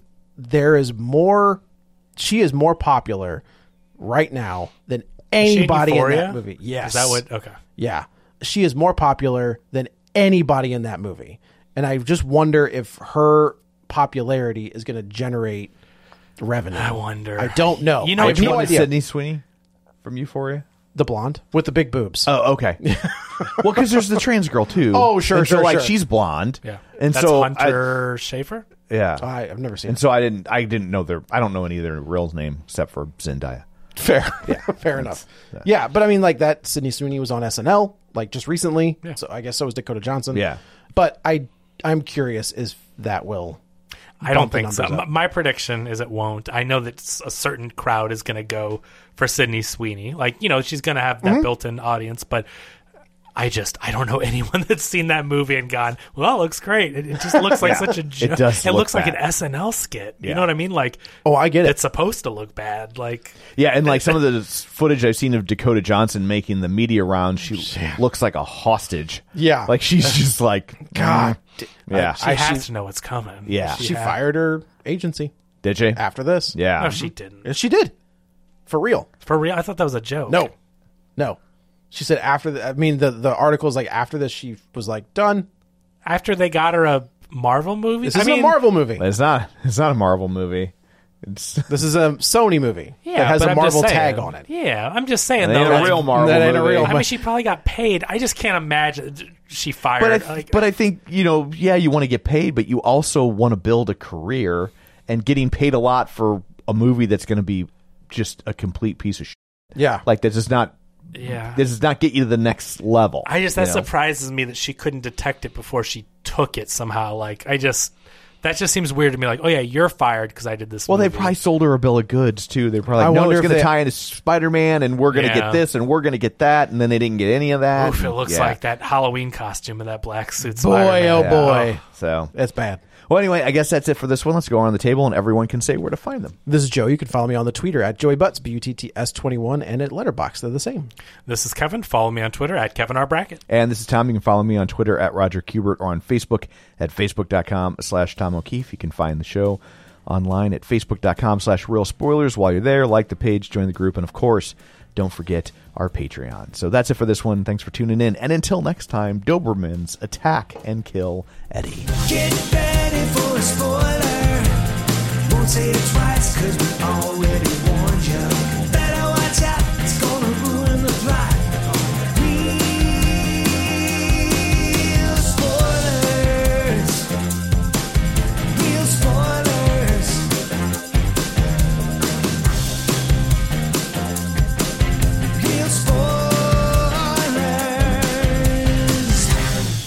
she is more popular right now than anybody in Euphoria? that movie. Yes. Is that what? Okay. Yeah. She is more popular than anybody in that movie. And I just wonder if her popularity is going to generate revenue. I wonder. I don't know. You know I what have you no What is idea. Sydney Sweeney from Euphoria? The blonde with the big boobs. Oh, okay. Well, because there's the trans girl too. Oh, sure, And so sure, like sure. she's blonde. Yeah. and That's so Hunter Schafer? yeah, I've never seen and it. so I didn't know I don't know any of their real name except for Zendaya. Fair. Yeah, fair enough. Yeah, but I mean, like that Sydney Sweeney was on SNL like just recently. Yeah. So I guess so was Dakota Johnson. Yeah. But I'm curious if that will. I don't bump the think so. numbers up. My prediction is it won't. I know that a certain crowd is going to go for Sydney Sweeney. Like, she's going to have that built-in audience, but I don't know anyone that's seen that movie and gone, well, it looks great. It just looks like such a joke. does It look looks like an bad. SNL skit. You Yeah. know what I mean? Like, Oh, I get it. it's supposed to look bad. Like, Yeah, and like some of the footage I've seen of Dakota Johnson making the media rounds, she looks like a hostage. Yeah. like she's just like God. Yeah, she has to know what's coming. Yeah. She had- fired her agency did she? after this. Yeah, No, she didn't. Yes, she did. For real. For real? I thought that was a joke. No. She said after the article is like after this she was like done. After they got her a Marvel movie? This isn't a Marvel movie. It's not a Marvel movie. It's This is a Sony movie Yeah, that has but a I'm just Marvel saying. tag on it. Yeah, I'm just saying, It though. ain't a like- real Marvel that ain't a movie. real I mean, she probably got paid. I just can't imagine she fired. But I think you want to get paid, but you also want to build a career, and getting paid a lot for a movie that's going to be just a complete piece of shit. Yeah. Like that does not yeah. get you to the next level. That you know? surprises me that she couldn't detect it before she took it somehow. Like, That just seems weird to me. Like, oh yeah, you're fired because I did this. Well, movie. they probably sold her a bill of goods too. They're probably like, no, wonder it's if going to they- tie into Spider-Man, and we're going to Yeah. get this, and we're going to get that, and then they didn't get any of that. Oof, it looks Yeah. like that Halloween costume of that black suit. Boy, Spider-Man. oh Yeah. boy. So, That's bad. well, anyway, I guess that's it for this one. Let's go around the table, and everyone can say where to find them. This is Joe. You can follow me on the Twitter at JoeyButts, BUTTS21, and at Letterboxd. They're the same. This is Kevin. Follow me on Twitter at Kevin R. Brackett. And this is Tom. You can follow me on Twitter at Roger Kubert or on Facebook at Facebook.com/Tom O'Keefe. You can find the show online at Facebook.com/Real Spoilers. While you're there, like the page, join the group, and of course, don't forget our Patreon. So that's it for this one. Thanks for tuning in. And until next time, Dobermans attack and kill Eddie. Get ready for a spoiler. Won't say it twice, cause we already warned you. Better watch out, it's gonna ruin the plot. Real spoilers. Real spoilers. Real spoilers.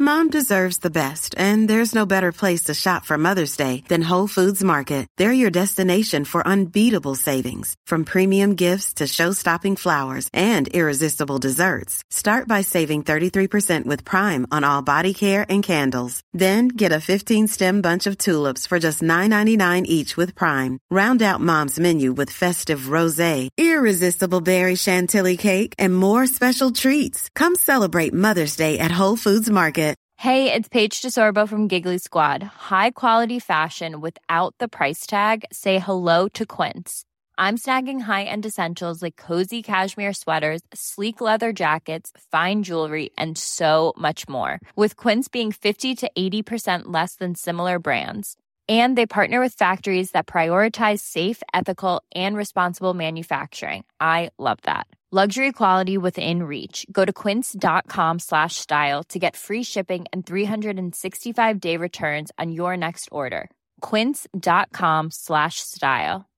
Mom deserves the best, and there's no better place to shop for Mother's Day than Whole Foods Market. They're your destination for unbeatable savings, from premium gifts to show-stopping flowers and irresistible desserts. Start by saving 33% with Prime on all body care and candles. Then get a 15-stem bunch of tulips for just $9.99 each with Prime. Round out Mom's menu with festive rosé, irresistible berry chantilly cake, and more special treats. Come celebrate Mother's Day at Whole Foods Market. Hey, it's Paige DeSorbo from Giggly Squad. High quality fashion without the price tag. Say hello to Quince. I'm snagging high-end essentials like cozy cashmere sweaters, sleek leather jackets, fine jewelry, and so much more. With Quince being 50 to 80% less than similar brands. And they partner with factories that prioritize safe, ethical, and responsible manufacturing. I love that. Luxury quality within reach. Go to quince.com/style to get free shipping and 365-day returns on your next order. Quince.com/style.